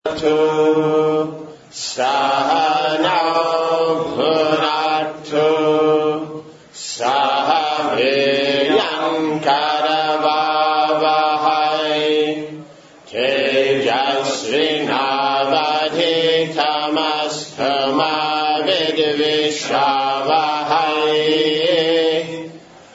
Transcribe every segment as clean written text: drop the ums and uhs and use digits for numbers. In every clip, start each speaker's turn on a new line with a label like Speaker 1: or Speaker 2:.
Speaker 1: Sahanau bhunaktu sahaviryan karavavahai tejasvinavadhitamastu vidvishavahai.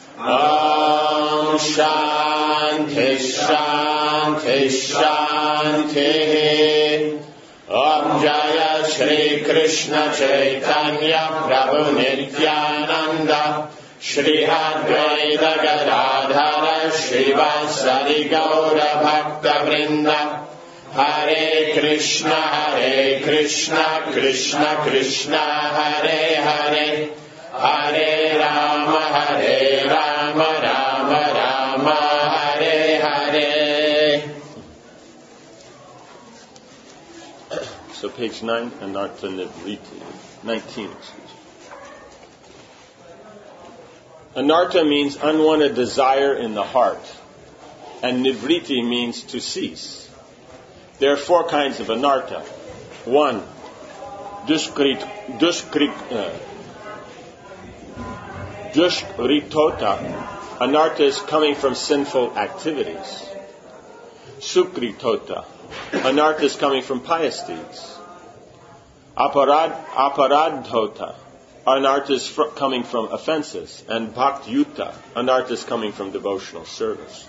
Speaker 1: Om Shanti Shanti Shanti. Om Jaya Shri Krishna Chaitanya Prabhu Nityananda Shri Advaita Gadadhara Srivasadi Gaura Bhakta Vrinda. Hare Krishna Krishna Krishna Hare Hare, Hare Rama Rama Rama Hare Hare.
Speaker 2: So page 9, Anartha Nivriti. 19, Anartha means unwanted desire in the heart, and Nivriti means to cease. There are 4 kinds of Anartha. 1. Dushkritota. Anartha is coming from sinful activities. Sukritota. Anartha is coming from pious deeds. Aparadhota. Anartha is coming from offenses. And Bhaktyuta. Anartha is coming from devotional service.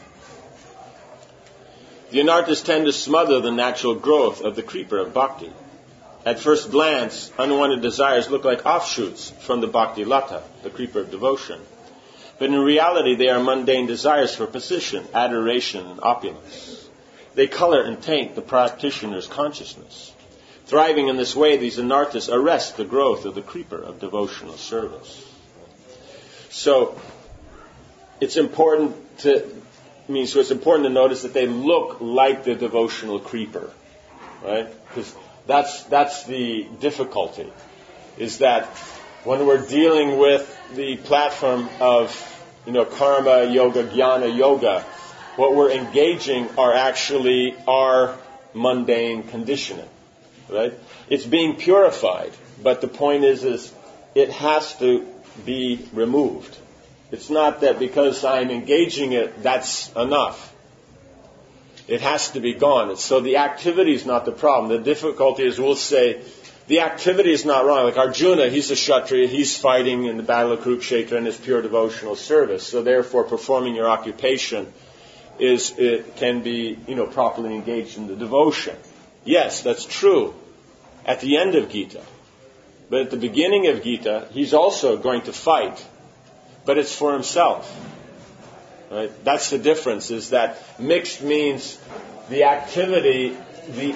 Speaker 2: The Anarthas tend to smother the natural growth of the creeper of bhakti. At first glance, unwanted desires look like offshoots from the bhakti lata, the creeper of devotion. But in reality, they are mundane desires for position, adoration, and opulence. They color and taint the practitioner's consciousness. Thriving in this way, these Anarthas arrest the growth of the creeper of devotional service. So, it's important to notice that they look like the devotional creeper, right? Because that's the difficulty, is that when we're dealing with the platform of, karma yoga, jnana yoga, what we're engaging are actually our mundane conditioning, right? It's being purified, but the point is it has to be removed. It's not that because I'm engaging it, that's enough. It has to be gone. So the activity is not the problem. The difficulty is, we'll say, the activity is not wrong. Like Arjuna, he's a Kshatriya, he's fighting in the battle of Kurukshetra in his pure devotional service. So therefore, performing your occupation can be, properly engaged in the devotion. Yes, that's true at the end of Gita. But at the beginning of Gita, he's also going to fight. But it's for himself. Right? That's the difference, is that mixed means the activity, the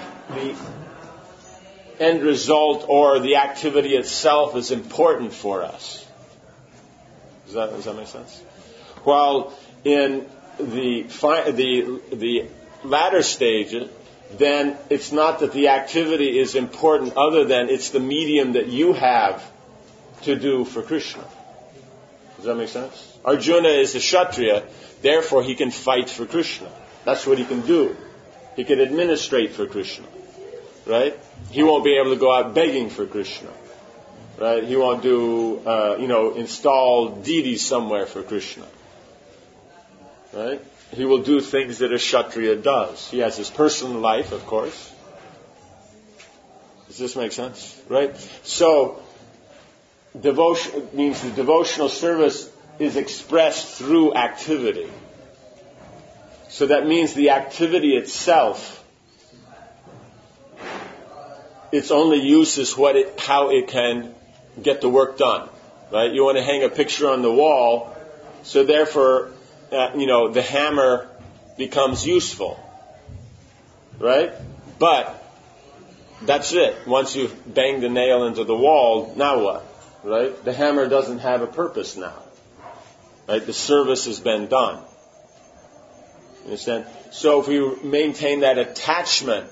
Speaker 2: end result, or the activity itself is important for us. Does that make sense? While in the latter stage, then it's not that the activity is important, other than it's the medium that you have to do for Krishna. Does that make sense? Arjuna is a Kshatriya, therefore he can fight for Krishna. That's what he can do. He can administrate for Krishna. Right? He won't be able to go out begging for Krishna. Right? He won't install deities somewhere for Krishna. Right? He will do things that a Kshatriya does. He has his personal life, of course. Does this make sense? Right? So, devotion means the devotional service is expressed through activity. So that means the activity itself, its only use is how it can get the work done. Right? You want to hang a picture on the wall, so therefore, the hammer becomes useful. Right? But that's it. Once you've banged the nail into the wall, now what? Right? The hammer doesn't have a purpose now. Right? The service has been done. You understand? So if we maintain that attachment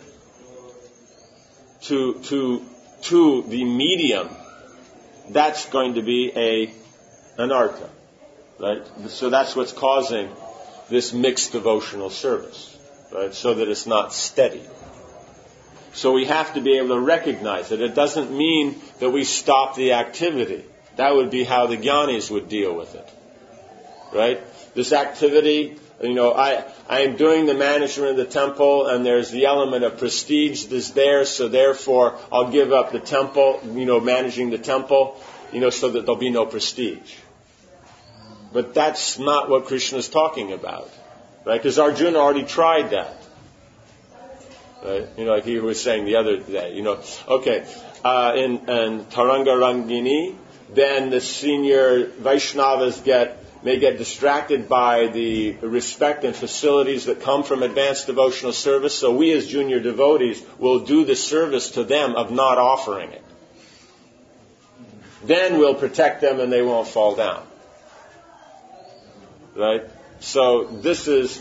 Speaker 2: to the medium, that's going to be an artha. Right? So that's what's causing this mixed devotional service. Right? So that it's not steady. So we have to be able to recognize it. It doesn't mean that we stop the activity. That would be how the jnanis would deal with it. Right? This activity, I am doing the management of the temple, and there's the element of prestige that's there, so therefore I'll give up the temple, managing the temple, so that there'll be no prestige. But that's not what Krishna is talking about. Right? Because Arjuna already tried that. Right? Like he was saying the other day, in Taranga Rangini, then the senior Vaishnavas may get distracted by the respect and facilities that come from advanced devotional service, so we as junior devotees will do the service to them of not offering it. Then we'll protect them and they won't fall down. Right? So this is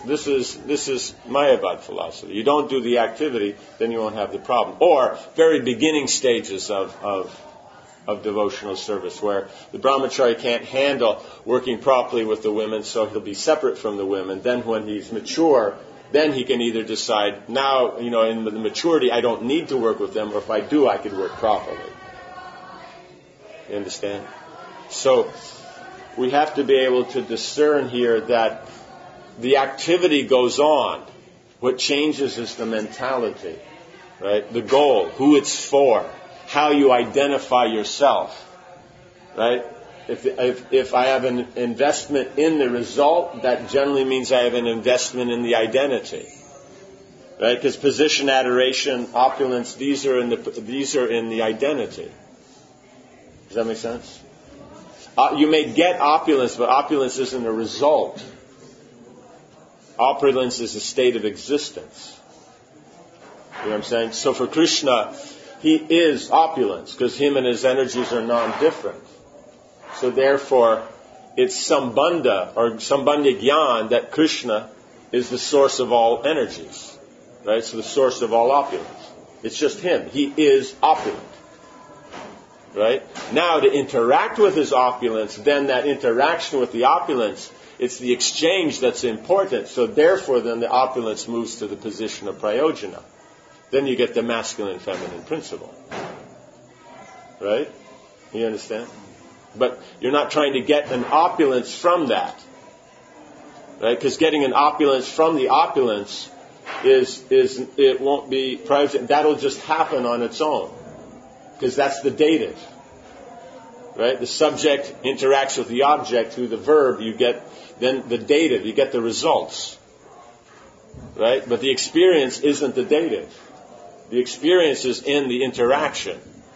Speaker 2: Mayavad philosophy. You don't do the activity, then you won't have the problem. Or very beginning stages of devotional service, where the brahmachari can't handle working properly with the women, so he'll be separate from the women. Then when he's mature, then he can either decide, now, in the maturity, I don't need to work with them, or if I do, I can work properly. You understand? So we have to be able to discern here that the activity goes on. What changes is the mentality, right? The goal, who it's for, how you identify yourself, right? If I have an investment in the result, that generally means I have an investment in the identity, right? Because position, adoration, opulence, these are in the identity. Does that make sense? You may get opulence, but opulence isn't a result. Opulence is a state of existence. You know what I'm saying? So for Krishna, he is opulence, because him and his energies are non-different. So therefore, it's sambandha, or sambandha jnana, that Krishna is the source of all energies. Right? So the source of all opulence. It's just him. He is opulent. Right? Now, to interact with his opulence, then that interaction with the opulence, it's the exchange that's important. So therefore, then the opulence moves to the position of prayojana. Then you get the masculine-feminine principle. Right? You understand? But you're not trying to get an opulence from that. Right? Because getting an opulence from the opulence it won't be private. That'll just happen on its own. Because that's the dative. Right? The subject interacts with the object through the verb. You get then the dative. You get the results. Right? But the experience isn't the dative. The experience is in the interaction.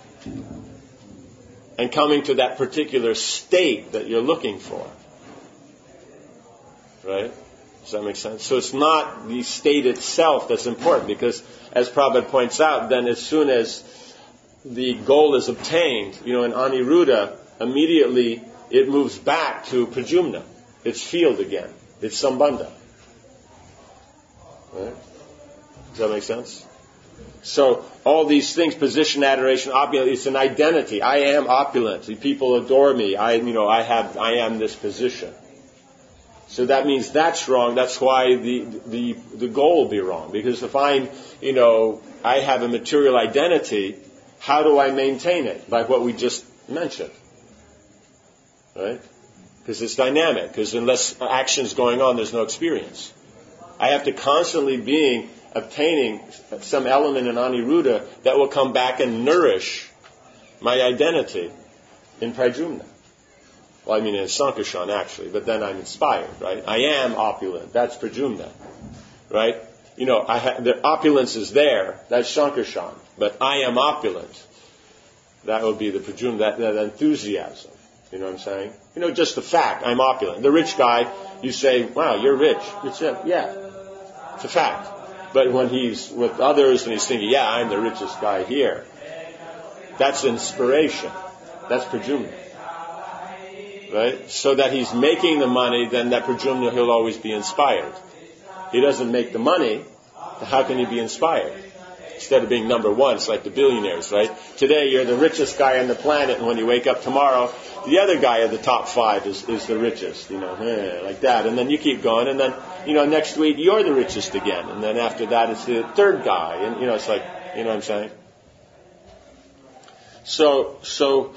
Speaker 2: And coming to that particular state that you're looking for. Right? Does that make sense? So it's not the state itself that's important, because, as Prabhupada points out, then as soon as the goal is obtained, in Aniruddha, immediately it moves back to Prajumna. It's field again. It's Sambandha. Right? Does that make sense? So all these things, position, adoration, opulence, it's an identity. I am opulent. People adore me. I am this position. So that means that's wrong. That's why the goal will be wrong. Because if I have a material identity, how do I maintain it? By what we just mentioned. Right? Because it's dynamic. Because unless action's going on, there's no experience. I have to constantly be obtaining some element in Aniruddha that will come back and nourish my identity in Prajumna. Well, I mean in Sankarshan actually, but then I'm inspired, right? I am opulent. That's Prajumna, right? The opulence is there. That's Sankarshan. But I am opulent. That would be the Prajumna, that enthusiasm. You know what I'm saying? Just the fact, I'm opulent. The rich guy, you say, wow, you're rich. It's a fact. But when he's with others and he's thinking, yeah, I'm the richest guy here, that's inspiration. That's Prajumna. Right? So that he's making the money, then that Prajumna, he'll always be inspired. He doesn't make the money, how can he be inspired? Instead of being number one, it's like the billionaires, right? Today you're the richest guy on the planet, and when you wake up tomorrow, the other guy of the top 5 is the richest, like that. And then you keep going, and then, next week you're the richest again. And then after that it's the third guy. And, it's like, You know what I'm saying? So,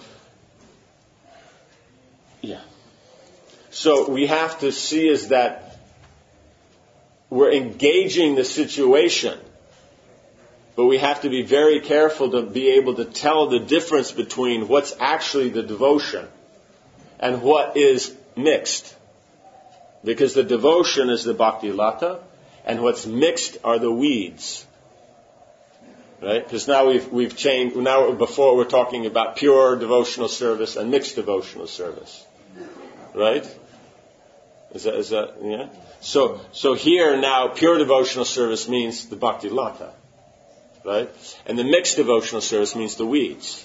Speaker 2: yeah. So we have to see is that we're engaging the situation, but we have to be very careful to be able to tell the difference between what's actually the devotion and what is mixed. Because the devotion is the bhakti lata, and what's mixed are the weeds. Right? Because now we've changed. Now before we're talking about pure devotional service and mixed devotional service. Right? Is that yeah? So here now pure devotional service means the bhakti lata. Right? And the mixed devotional service means the weeds.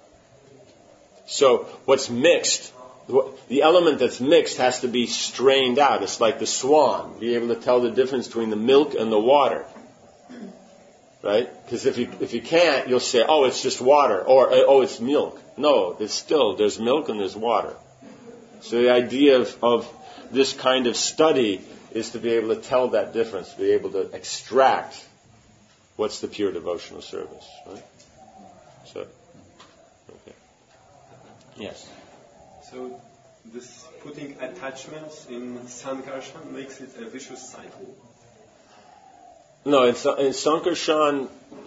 Speaker 2: So what's mixed, the element that's mixed has to be strained out. It's like the swan. Be able to tell the difference between the milk and the water. Right? Because if you can't, you'll say, oh, it's just water, or oh, it's milk. No, there's milk and there's water. So the idea of this kind of study is to be able to tell that difference, to be able to extract what's the pure devotional service. Right? So, okay. Yes.
Speaker 3: So this putting attachments in Sankarshan makes it a vicious cycle.
Speaker 2: No, in Sankarshan,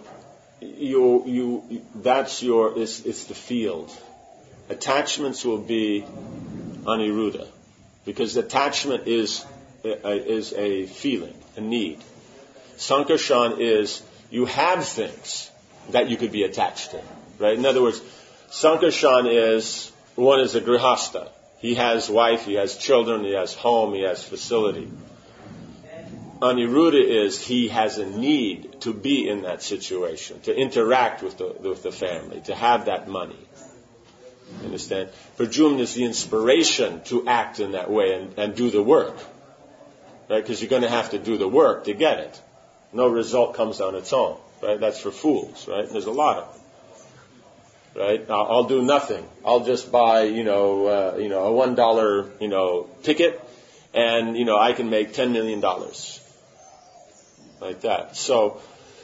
Speaker 2: it's the field. Attachments will be Aniruddha, because attachment is a feeling, a need. Sankarshan is you have things that you could be attached to, right? In other words, Sankarshan is one is a grihasta. He has wife, he has children, he has home, he has facility. Aniruddha is he has a need to be in that situation, to interact with the family, to have that money. You understand? Pradyumna is the inspiration to act in that way and do the work. Right? Because you're going to have to do the work to get it. No result comes on its own. Right? That's for fools. Right? There's a lot of them. Right? I'll do nothing. I'll just buy, a $1, ticket, and, I can make $10 million. Like that. So,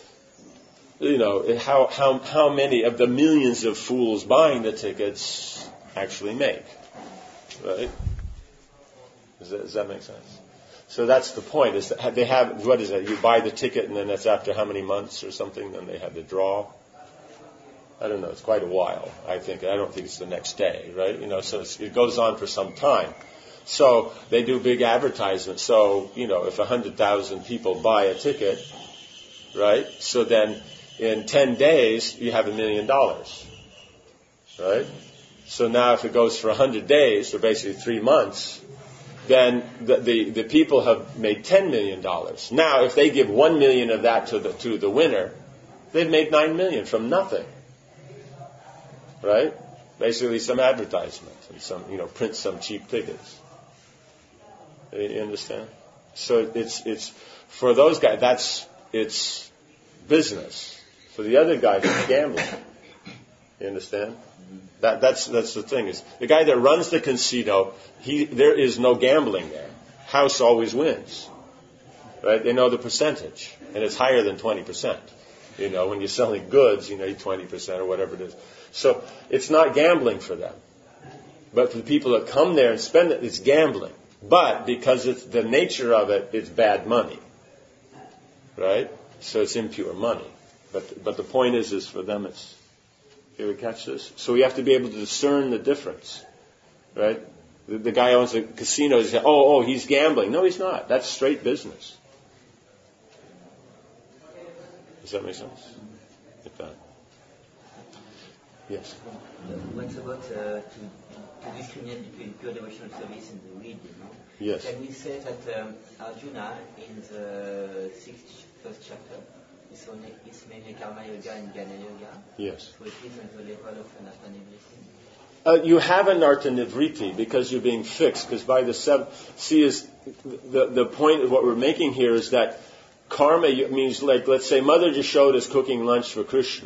Speaker 2: how many of the millions of fools buying the tickets actually make? Right? Does that make sense? So that's the point, is that they have, what is that? You buy the ticket and then that's after how many months or something, then they have the draw. I don't know, it's quite a while, I think. I don't think it's the next day, right? So it goes on for some time. So they do big advertisements. So, if 100,000 people buy a ticket, right? So then in 10 days, you have $1 million, right? So now if it goes for 100 days, or basically 3 months, then the people have made $10 million. Now, if they give $1 million of that to the winner, they've made $9 million from nothing, right? Basically some advertisement and some, print some cheap tickets. You understand? So it's for those guys, it's business. For the other guys, it's gambling. You understand? That's the thing, is the guy that runs the casino, there is no gambling there. House always wins. Right? They know the percentage, and it's higher than 20%. When you're selling goods, 20% or whatever it is. So it's not gambling for them. But for the people that come there and spend it, it's gambling. But because it's the nature of it, it's bad money. Right? So it's impure money. But the point is for them it's, you ever catch this? So we have to be able to discern the difference. Right? The guy owns a casino, he says, oh, he's gambling. No, he's not. That's straight business. Does that make sense? Like that. Yes.
Speaker 4: What's about to discriminate between pure devotional service and the weed,
Speaker 2: Yes.
Speaker 4: Can we say that Arjuna, in the first chapter, is mainly karma yoga and jnana yoga?
Speaker 2: Yes.
Speaker 4: So it is at the level of anartha-nivriti?
Speaker 2: You have anartha-nivriti because you're being fixed. Because by the the point of what we're making here is that karma means, like, let's say Mother Jashoda is cooking lunch for Krishna.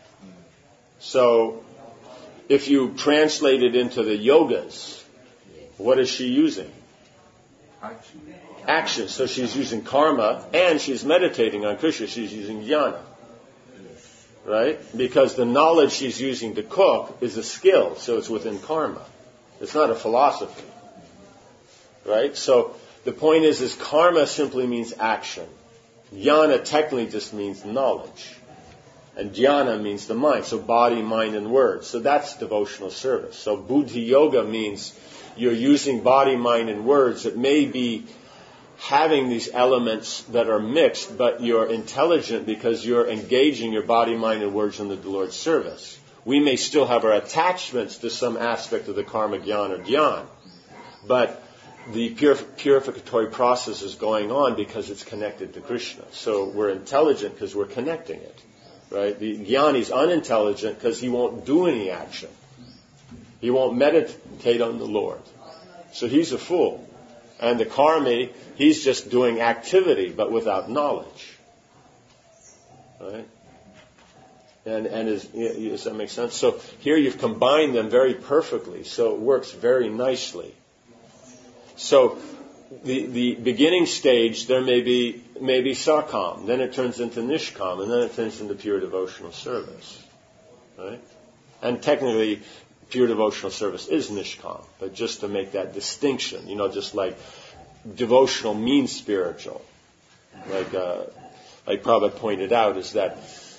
Speaker 2: So, if you translate it into the yogas, what is she using? Action. So she's using karma and she's meditating on Krishna. She's using jnana. right? Because the knowledge she's using to cook is a skill, so it's within karma. It's not a philosophy, right? So the point is karma simply means action. Jnana technically just means knowledge. And dhyana means the mind, so body, mind, and word. So that's devotional service. So buddhi yoga means you're using body, mind, and words. It may be having these elements that are mixed, but you're intelligent because you're engaging your body, mind, and words in the Lord's service. We may still have our attachments to some aspect of the karma jnana or dhyan, but the purificatory process is going on because it's connected to Krishna. So we're intelligent because we're connecting it. Right? The jnani is unintelligent because he won't do any action. He won't meditate on the Lord. So he's a fool. And the karmi, he's just doing activity but without knowledge. Right? And does that make sense? So here you've combined them very perfectly. So it works very nicely. So the beginning stage, there may be sakam, then it turns into nishkam, and then it turns into pure devotional service. Right? And technically, pure devotional service is nishkam, but just to make that distinction, just like devotional means spiritual. Like Prabhupada pointed out, is that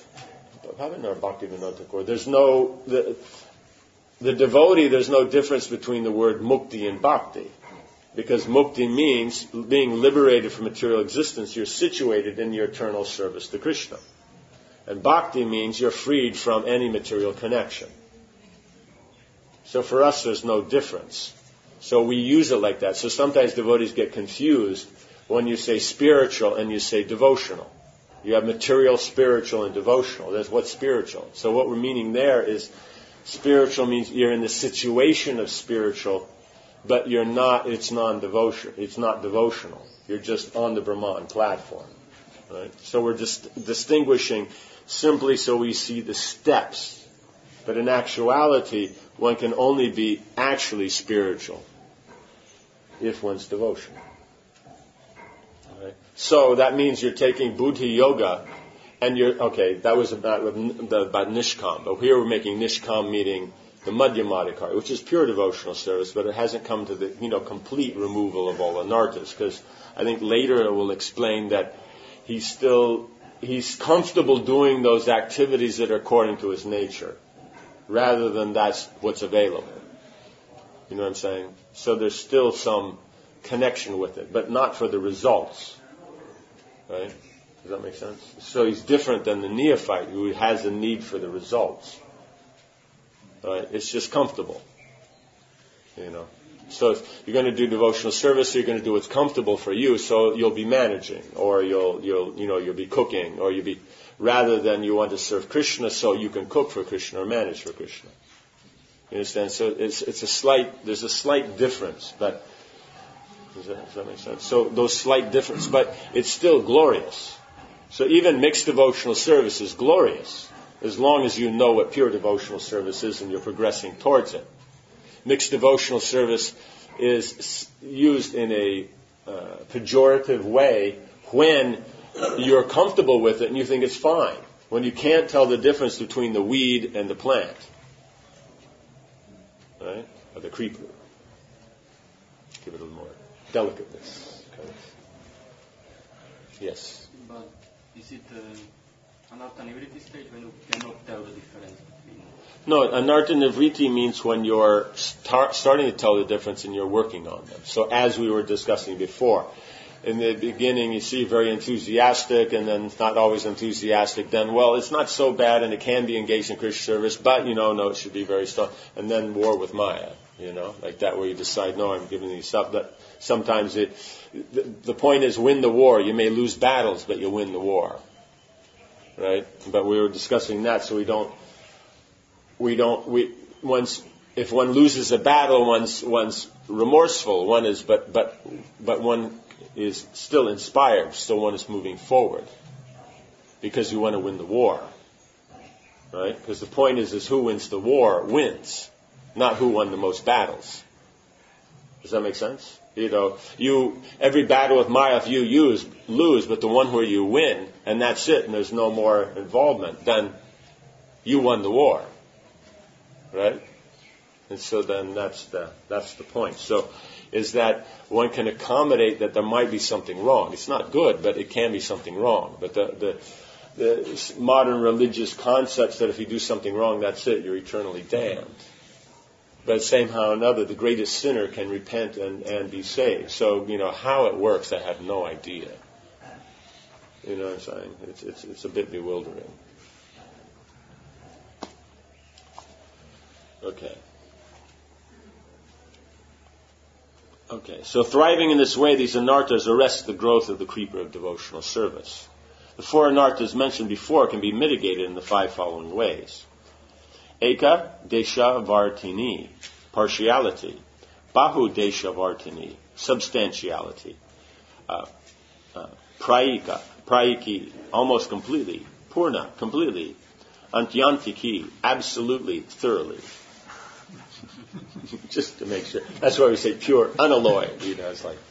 Speaker 2: there's the devotee, there's no difference between the word mukti and bhakti. Because mukti means being liberated from material existence. You're situated in your eternal service to Krishna. And bhakti means you're freed from any material connection. So for us, there's no difference. So we use it like that. So sometimes devotees get confused when you say spiritual and you say devotional. You have material, spiritual, and devotional. That's what's spiritual. So what we're meaning there is spiritual means you're in the situation of spiritual, but you're not, it's non-devotion. It's not devotional. You're just on the Brahman platform. Right? So we're just distinguishing simply so we see the steps. But in actuality, one can only be actually spiritual if one's devotional. Right? So that means you're taking buddhi yoga and that was about nishkam. But here we're making nishkam meaning the Madhyamadikari, which is pure devotional service, but it hasn't come to the complete removal of all anarthas, because I think later it will explain that he's comfortable doing those activities that are according to his nature, rather than that's what's available. You know what I'm saying? So there's still some connection with it, but not for the results. Right? Does that make sense? So he's different than the neophyte who has a need for the results. Right? It's just comfortable. So if you're going to do devotional service, you're going to do what's comfortable for you. So you'll be managing, or you'll be cooking, or rather than you want to serve Krishna, so you can cook for Krishna or manage for Krishna. You understand? So there's a slight difference, but does that make sense? So those slight differences, but it's still glorious. So even mixed devotional service is glorious, as long as you know what pure devotional service is and you're progressing towards it. Mixed devotional service is used in a pejorative way when you're comfortable with it and you think it's fine, when you can't tell the difference between the weed and the plant, right? Or the creeper. Give it a little more delicateness. Okay. Yes?
Speaker 5: But is it anartha nivriti stage when you cannot tell the difference between?
Speaker 2: No, anartha nivriti means when you're starting to tell the difference and you're working on them. So as we were discussing before, in the beginning you see very enthusiastic and then not always enthusiastic, then, well, it's not so bad and it can be engaged in Krishna service, but, no, it should be very strong. And then war with Maya, like that where you decide, no, I'm giving these up. But sometimes the point is win the war. You may lose battles, but you win the war. Right? But we were discussing that, so if one loses a battle, one's remorseful. But one is still inspired, so one is moving forward because you want to win the war, right? Because the point is who wins the war wins, not who won the most battles. Does that make sense? Every battle with Maya, if you lose, but the one where you win, and that's it, and there's no more involvement, then you won the war, right? And so then that's the point. So is that one can accommodate that there might be something wrong. It's not good, but it can be something wrong. But the modern religious concepts that if you do something wrong, that's it, you're eternally damned. But somehow or another, the greatest sinner can repent and be saved. So, how it works, I have no idea. You know what I'm saying? It's a bit bewildering. Okay, so thriving in this way, these anarthas arrest the growth of the creeper of devotional service. The 4 anarthas mentioned before can be mitigated in the 5 following ways. Eka desha vartini, partiality. Bahu desha vartini, substantiality. Praiki, almost completely. Purna, completely. Antyantiki, absolutely, thoroughly. Just to make sure. That's why we say pure, unalloyed. It's like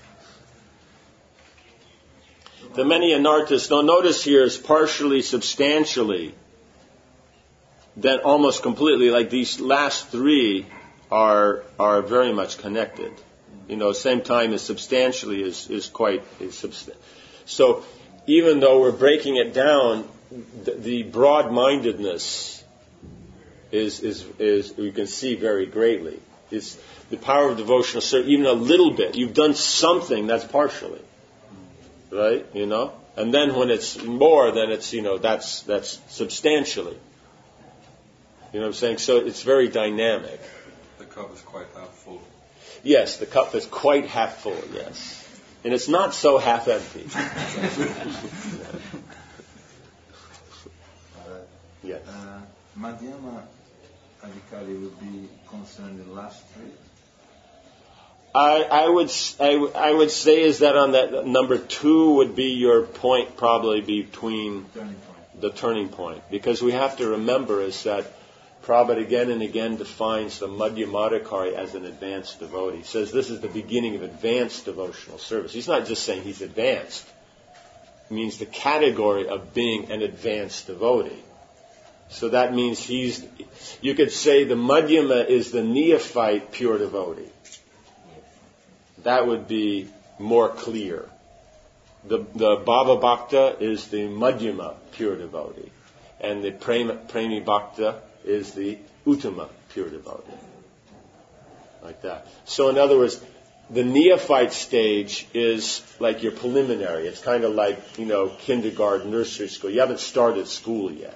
Speaker 2: the many anarthas. Now notice here is partially, substantially, then almost completely. Like these last 3 are very much connected. Same time as substantially is substantial. So even though we're breaking it down, the broad-mindedness is you can see very greatly. It's the power of devotional service, even a little bit. You've done something that's partially, right? And then when it's more, then it's that's substantially. You know what I'm saying? So it's very dynamic.
Speaker 3: The cup is quite half full.
Speaker 2: Yes, the cup is quite half full. Yes, and it's not so half empty. Yes.
Speaker 6: Madhyama Adhikari would be concerned in the last 3?
Speaker 2: I would say is that on that number 2 would be your point, probably between the turning point, because we have to remember is that Prabhupada again and again defines the Madhyamadhikari as an advanced devotee. He says this is the beginning of advanced devotional service. He's not just saying he's advanced. It means the category of being an advanced devotee. So that means you could say the Madhyama is the neophyte pure devotee. That would be more clear. The Bhava Bhakta is the Madhyama pure devotee. And the Premi Bhakta is the Uttama pure devotee. Like that. So in other words, the neophyte stage is like your preliminary. It's kind of like, kindergarten, nursery school. You haven't started school yet.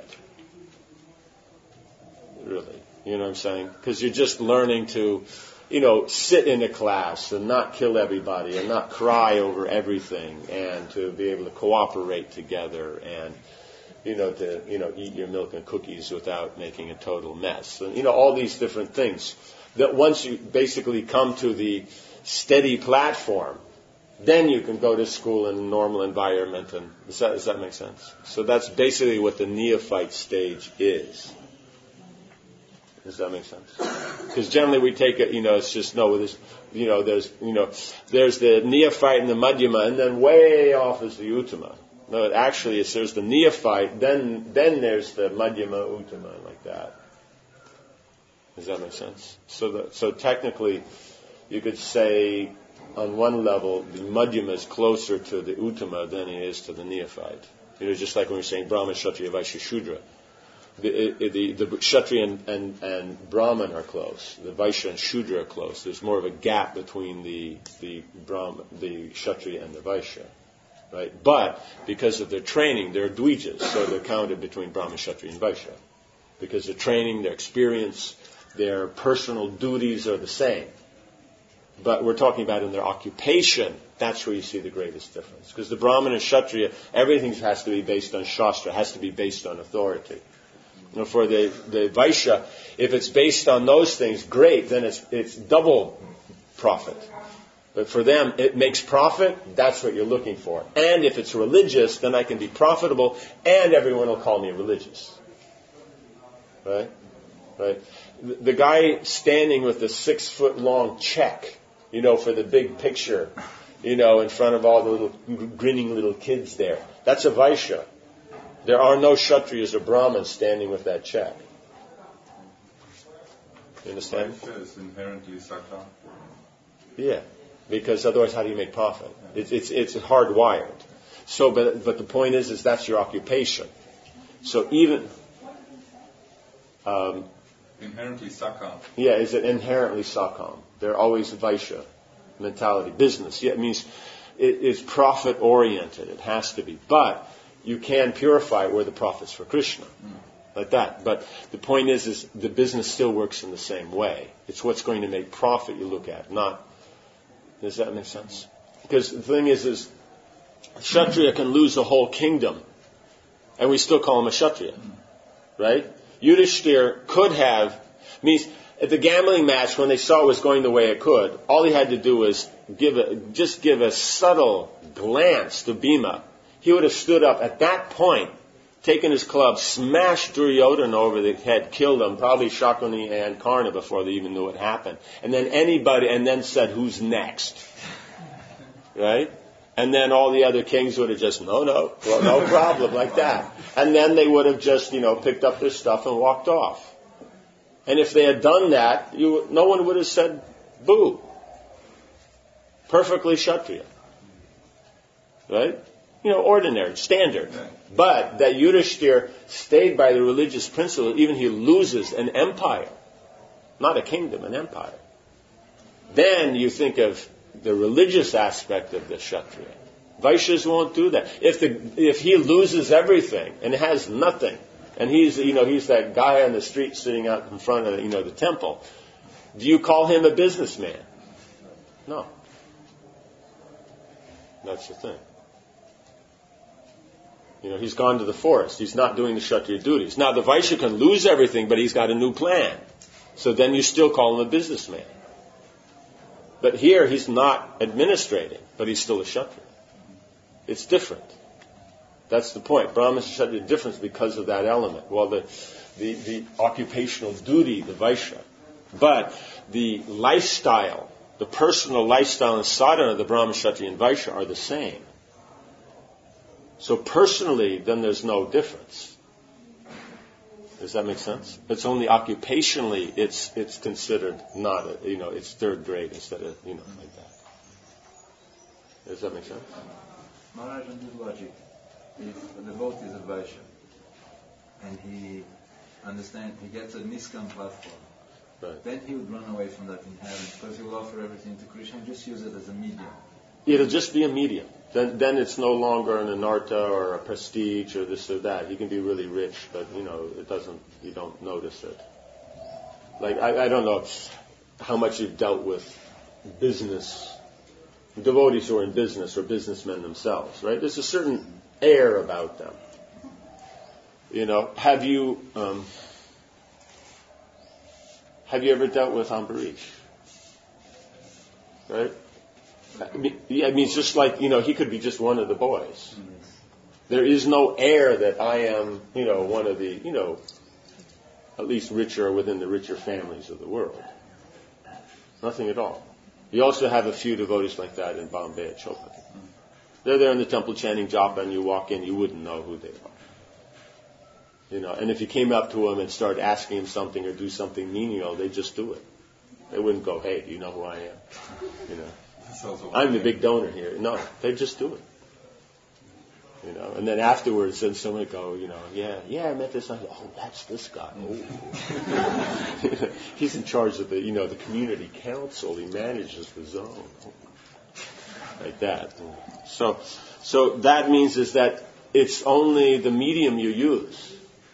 Speaker 2: Really. You know what I'm saying? Because you're just learning to, sit in a class and not kill everybody and not cry over everything and to be able to cooperate together and, to eat your milk and cookies without making a total mess. And, all these different things. That once you basically come to the steady platform, then you can go to school in a normal environment. And does that make sense? So that's basically what the neophyte stage is. Does that make sense? Because generally we take it, it's just, there's the neophyte and the madhyama, and then way off is the uttama. No, it actually is, there's the neophyte, then there's the madhyama, uttama, like that. Does that make sense? So technically, you could say, on one level, the madhyama is closer to the uttama than it is to the neophyte. Just like when we're saying Brahma, Kshatriya, Vaishya, Shudra. The Kshatriya and Brahman are close. The Vaishya and Shudra are close. There's more of a gap between the Kshatriya and the Vaishya, right? But because of their training, they're Dvijas, so they're counted between Brahman, Kshatriya, and Vaishya. Because their training, their experience, their personal duties are the same. But we're talking about in their occupation. That's where you see the greatest difference. Because the Brahman and Kshatriya, everything has to be based on Shastra, has to be based on authority. For the Vaishya, if it's based on those things, great, then it's double profit. But for them, it makes profit, that's what you're looking for. And if it's religious, then I can be profitable, and everyone will call me religious. Right? The guy standing with the 6-foot-long check, for the big picture, in front of all the little grinning little kids there, that's a Vaishya. There are no Kshatriyas or Brahmins standing with that check. You understand?
Speaker 6: Vaishya is inherently Sakha.
Speaker 2: Yeah, because otherwise how do you make profit? It's hardwired. So, but the point is that's your occupation. So even...
Speaker 6: inherently Sakha.
Speaker 2: Yeah, is it inherently Sakam? They're always Vaishya mentality, business. Yeah, it means it's profit oriented. It has to be. But you can purify it where the profit's for Krishna. Like that. But the point is the business still works in the same way. It's what's going to make profit you look at, not... Does that make sense? Because the thing is Kshatriya can lose the whole kingdom, and we still call him a Kshatriya. Right? Yudhishthir could have... means at the gambling match, when they saw it was going the way it could, all he had to do was give a subtle glance to Bhima. He would have stood up at that point, taken his club, smashed Duryodhana over the head, killed him, probably Shakuni and Karna before they even knew what happened. And then said, who's next? Right? And then all the other kings would have just, no problem, like that. And then they would have just, picked up their stuff and walked off. And if they had done that, no one would have said, boo. Perfectly Kshatriya. Right? Ordinary, standard. But that Yudhishthir stayed by the religious principle, even he loses an empire. Not a kingdom, an empire. Then you think of the religious aspect of the Kshatriya. Vaishyas won't do that. If he loses everything and has nothing, and he's that guy on the street sitting out in front of the temple, do you call him a businessman? No. That's the thing. He's gone to the forest. He's not doing the Kshatriya duties. Now the Vaishya can lose everything, but he's got a new plan. So then you still call him a businessman. But here he's not administrating, but he's still a Kshatriya. It's different. That's the point. Brahmins and Kshatriya difference because of that element. Well, the occupational duty, the Vaishya. But the lifestyle, the personal lifestyle and sadhana of the Brahmin, Kshatriya, and Vaishya are the same. So personally, then there's no difference. Does that make sense? It's only occupationally it's considered not, it's third grade instead of, like that. Does that make sense?
Speaker 6: Maharaj, on this logic, if the devotee is a Vaishya and he gets a Niskam platform,
Speaker 2: right,
Speaker 6: then he would run away from that inherent because he will offer everything to Krishna and just use it as a medium.
Speaker 2: It'll just be a medium. Then it's no longer an anartha or a prestige or this or that. You can be really rich, but you don't notice it. Like I don't know how much you've dealt with business devotees who are in business or businessmen themselves, right? There's a certain air about them. Have you ever dealt with Ambarish? Right? I mean, it's just like, he could be just one of the boys. There is no air that I am, one of the, at least richer or within the richer families of the world. Nothing at all. You also have a few devotees like that in Bombay at Chopin. They're there in the temple chanting japa, and you walk in, you wouldn't know who they are. And if you came up to them and started asking them something or do something menial, they'd just do it. They wouldn't go, hey, do you know who I am? I'm the big donor here. No, they just do it. And then afterwards, then someone would go, I met this guy. Oh, that's this guy. Oh. He's in charge of the community council. He manages the zone. Like that. So that means is that it's only the medium you use.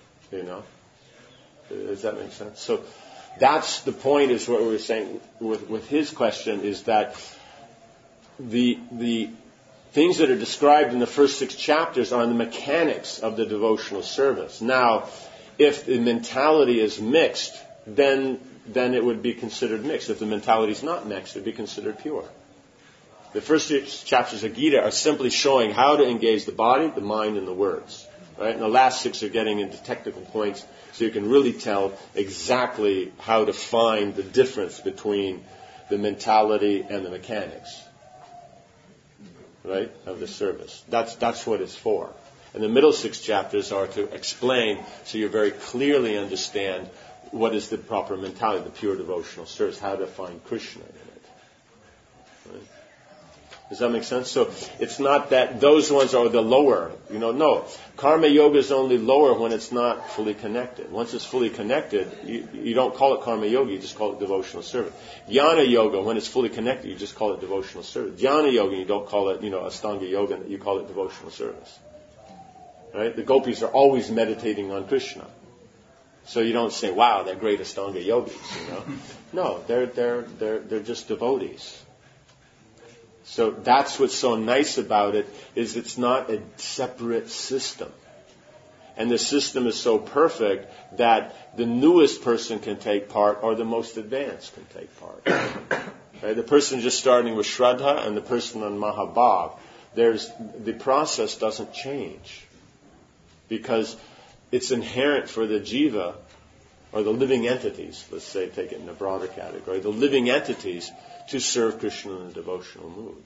Speaker 2: Does that make sense? So that's the point is what we were saying with his question is that the things that are described in the first 6 chapters are the mechanics of the devotional service. Now, if the mentality is mixed, then it would be considered mixed. If the mentality is not mixed, it would be considered pure. The first 6 chapters of Gita are simply showing how to engage the body, the mind, and the words. Right? And the last 6 are getting into technical points so you can really tell exactly how to find the difference between the mentality and the mechanics. Right, of the service. That's what it's for. And the middle 6 chapters are to explain so you very clearly understand what is the proper mentality, the pure devotional service, how to find Krishna in it. Right? Does that make sense? So it's not that those ones are the lower. No. Karma yoga is only lower when it's not fully connected. Once it's fully connected, you don't call it karma yoga, you just call it devotional service. Jnana yoga, when it's fully connected, you just call it devotional service. Jnana yoga, you don't call it, Astanga yoga, you call it devotional service. Right? The gopis are always meditating on Krishna. So you don't say, wow, they're great Astanga yogis, No, they're just devotees. So that's what's so nice about it, is it's not a separate system. And the system is so perfect that the newest person can take part or the most advanced can take part. Right? The person just starting with Shraddha and the person on Mahabhav, the process doesn't change. Because it's inherent for the jiva, or the living entities, let's say, take it in a broader category, the living entities to serve Krishna in a devotional mood.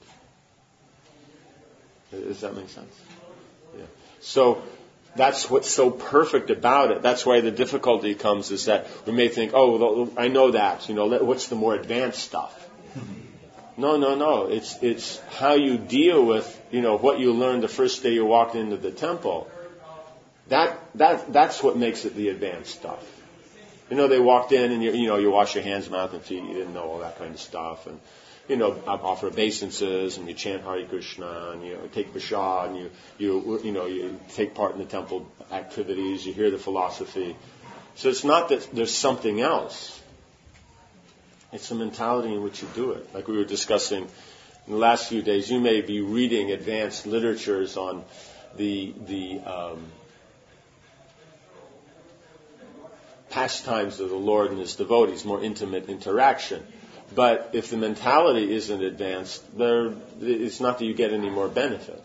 Speaker 2: Does that make sense? Yeah. So that's what's so perfect about it. That's why the difficulty comes is that we may think, oh, I know that. What's the more advanced stuff? No. It's how you deal with, what you learned the first day you walked into the temple. That's what makes it the advanced stuff. They walked in and you wash your hands, mouth, and feet. You didn't know all that kind of stuff, and offer obeisances, and you chant Hare Krishna, and you take prasad, and you take part in the temple activities. You hear the philosophy. So it's not that there's something else. It's the mentality in which you do it. Like we were discussing in the last few days, you may be reading advanced literatures on the pastimes of the Lord and His devotees, more intimate interaction. But if the mentality isn't advanced, it's not that you get any more benefit.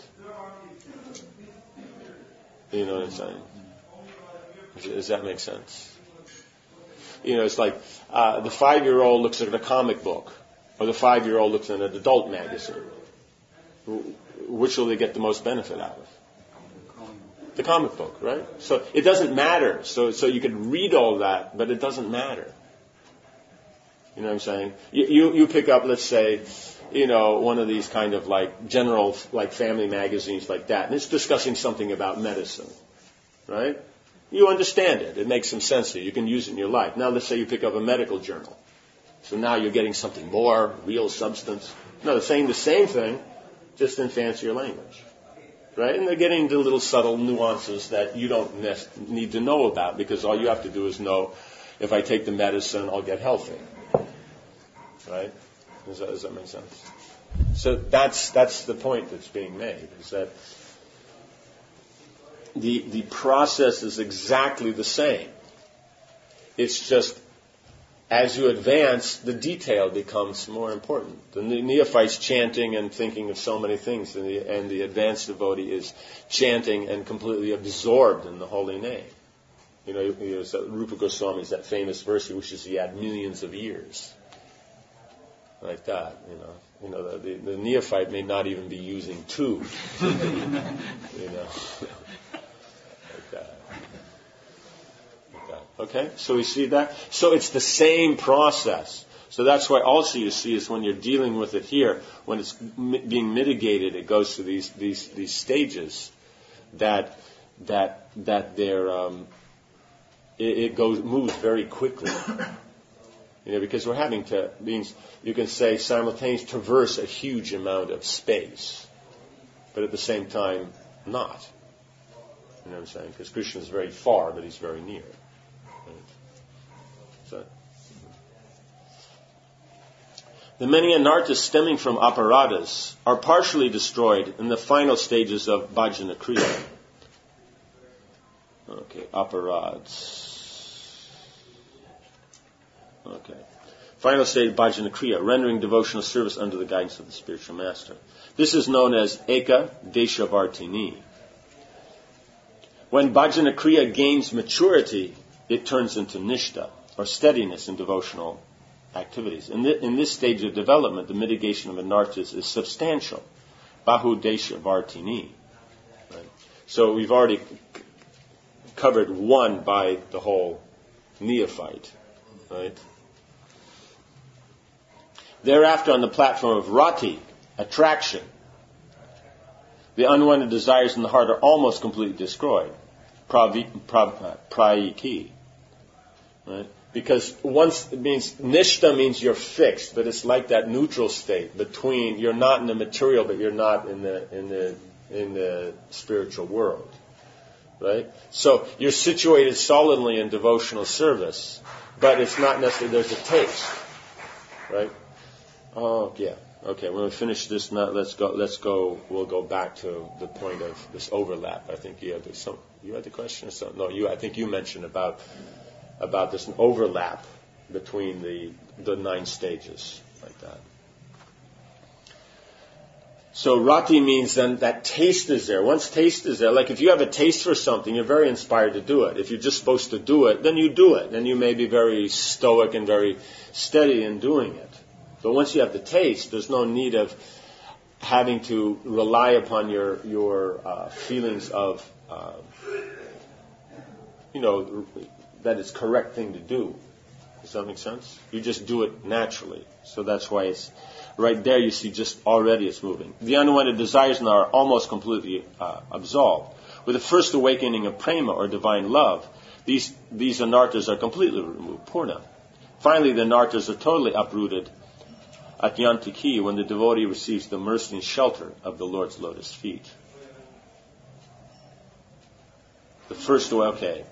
Speaker 2: You know what I'm saying? Does that make sense? It's like the 5-year-old looks at a comic book, or the 5-year-old looks at an adult magazine. Which will they get the most benefit out of? The comic book, right? So it doesn't matter. So you can read all that, but it doesn't matter. You know what I'm saying? You pick up, let's say, one of these kind of like general, like family magazines like that, and it's discussing something about medicine, right? You understand it. It makes some sense to you. You can use it in your life. Now let's say you pick up a medical journal. So now you're getting something more, real substance. No, they're saying the same thing, just in fancier language. Right? And they're getting the little subtle nuances that you don't need to know about, because all you have to do is know, if I take the medicine, I'll get healthy. Right? Does that make sense? So that's the point that's being made, is that the process is exactly the same. It's just, as you advance, the detail becomes more important. The neophyte's chanting and thinking of so many things, and the advanced devotee is chanting and completely absorbed in the holy name. Rupa Goswami's that famous verse, he wishes he had millions of years. Like that, the neophyte may not even be using 2. Like that. Okay, so we see that. So it's the same process. So that's why also you see is when you're dealing with it here, when it's being mitigated, it goes through these stages that they're it moves very quickly. Because we're having to, means you can say simultaneously traverse a huge amount of space, but at the same time not. You know what I'm saying? Because Krishna is very far, but He's very near. So, the many anarthas stemming from aparadas are partially destroyed in the final stages of bhajana kriya. Okay, aparads. Okay. Final stage, bhajana kriya, rendering devotional service under the guidance of the spiritual master. This is known as Eka Deshavartini. When bhajana kriya gains maturity, it turns into nishta, or steadiness in devotional activities. In this stage of development, the mitigation of anarthas is substantial. Bahu Deshavartini. Right? So we've already covered one by the whole neophyte, right? Thereafter, on the platform of rati, attraction, the unwanted desires in the heart are almost completely destroyed. Prayiki, right? Because once it means nishta means you're fixed, but it's like that neutral state between you're not in the material, but you're not in the spiritual world, right? So you're situated solidly in devotional service, but it's not necessarily there's a taste, right? Oh yeah, okay. When we finish this, now let's go. We'll go back to the point of this overlap. I think you had the question or something. No, I think you mentioned about this overlap between the 9 stages, like that. So rati means then that taste is there. Once taste is there, like if you have a taste for something, you're very inspired to do it. If you're just supposed to do it, then you do it. Then you may be very stoic and very steady in doing it. But once you have the taste, there's no need of having to rely upon your feelings of, that it's correct thing to do. Does that make sense? You just do it naturally. So that's why it's right there. You see, just already it's moving. The unwanted desires now are almost completely absolved. With the first awakening of prema or divine love, these anarthas are completely removed. Purna. Finally, the anarthas are totally uprooted at yantiki when the devotee receives the mercy and shelter of the Lord's lotus feet. The first, okay.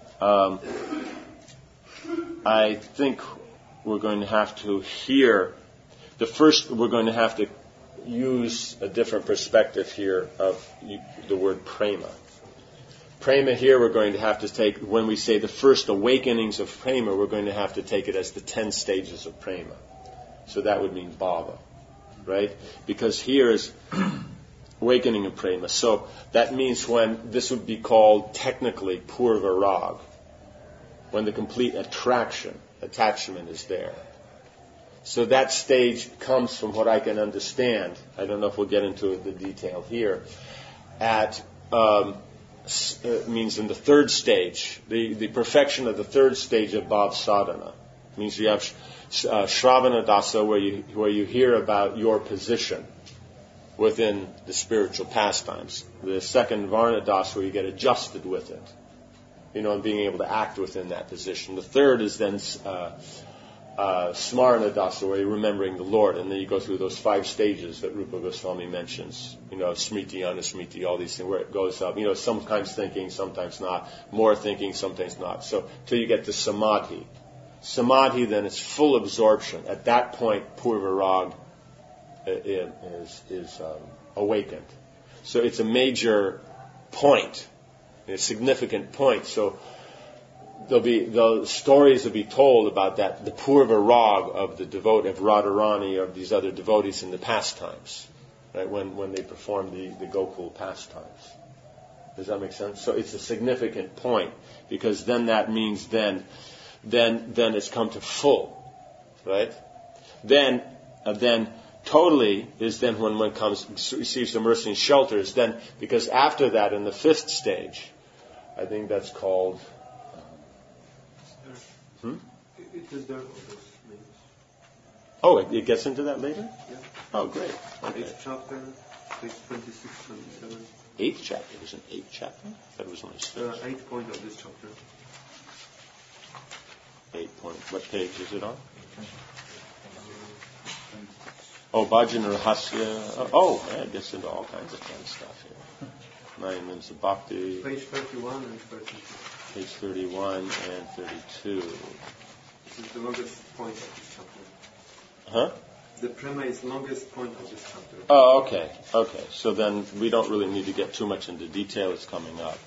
Speaker 2: I think we're going to have to hear we're going to have to use a different perspective here of the word prema. Prema here we're going to have to take, when we say the first awakenings of prema, we're going to have to take it as the 10 stages of prema. So that would mean bhava, right? Because here is awakening of prema. So that means when this would be called technically purva rag, when the complete attachment is there. So that stage comes from what I can understand. I don't know if we'll get into the detail here. Means in the third stage, the perfection of the third stage of bhav sadhana. Means you have Shravana Dasa where you hear about your position within the spiritual pastimes. The second Varna Dasa where you get adjusted with it, and being able to act within that position. The third is then Smarana Dasa where you're remembering the Lord, and then you go through those 5 stages that Rupa Goswami mentions. Smriti, Anusmriti, all these things where it goes up. Sometimes thinking, sometimes not. More thinking, sometimes not. So till you get to Samadhi. Samadhi then is full absorption. At that point, Purva Rag is awakened. So it's a major point, a significant point. So the stories will be told about that, the Purva Rag of the devotee of Radharani or of these other devotees in the pastimes, right? When they perform the Gokul pastimes. Does that make sense? So it's a significant point because then that means then it's come to full, right? Then totally is then when one receives the mercy and shelters. Then because after that in the 5th stage, I think that's called.
Speaker 3: It is there.
Speaker 2: Oh, it gets into that later?
Speaker 3: Yeah.
Speaker 2: Oh, great. Okay.
Speaker 3: 8th chapter, page 26, 27.
Speaker 2: 8th chapter? There's an 8th chapter? That was only 6.
Speaker 3: 8th point of this chapter.
Speaker 2: 8 point. What page is it on? Oh, Bhajan Rahasya. Oh, yeah, it gets into all kinds of fun stuff here. 9 minutes of bhakti.
Speaker 3: Page 31 and 32.
Speaker 2: Page 31 and 32.
Speaker 3: This is the longest point of this chapter.
Speaker 2: Huh?
Speaker 3: The prema is longest point of this chapter.
Speaker 2: Oh, okay. Okay. So then we don't really need to get too much into detail. It's coming up.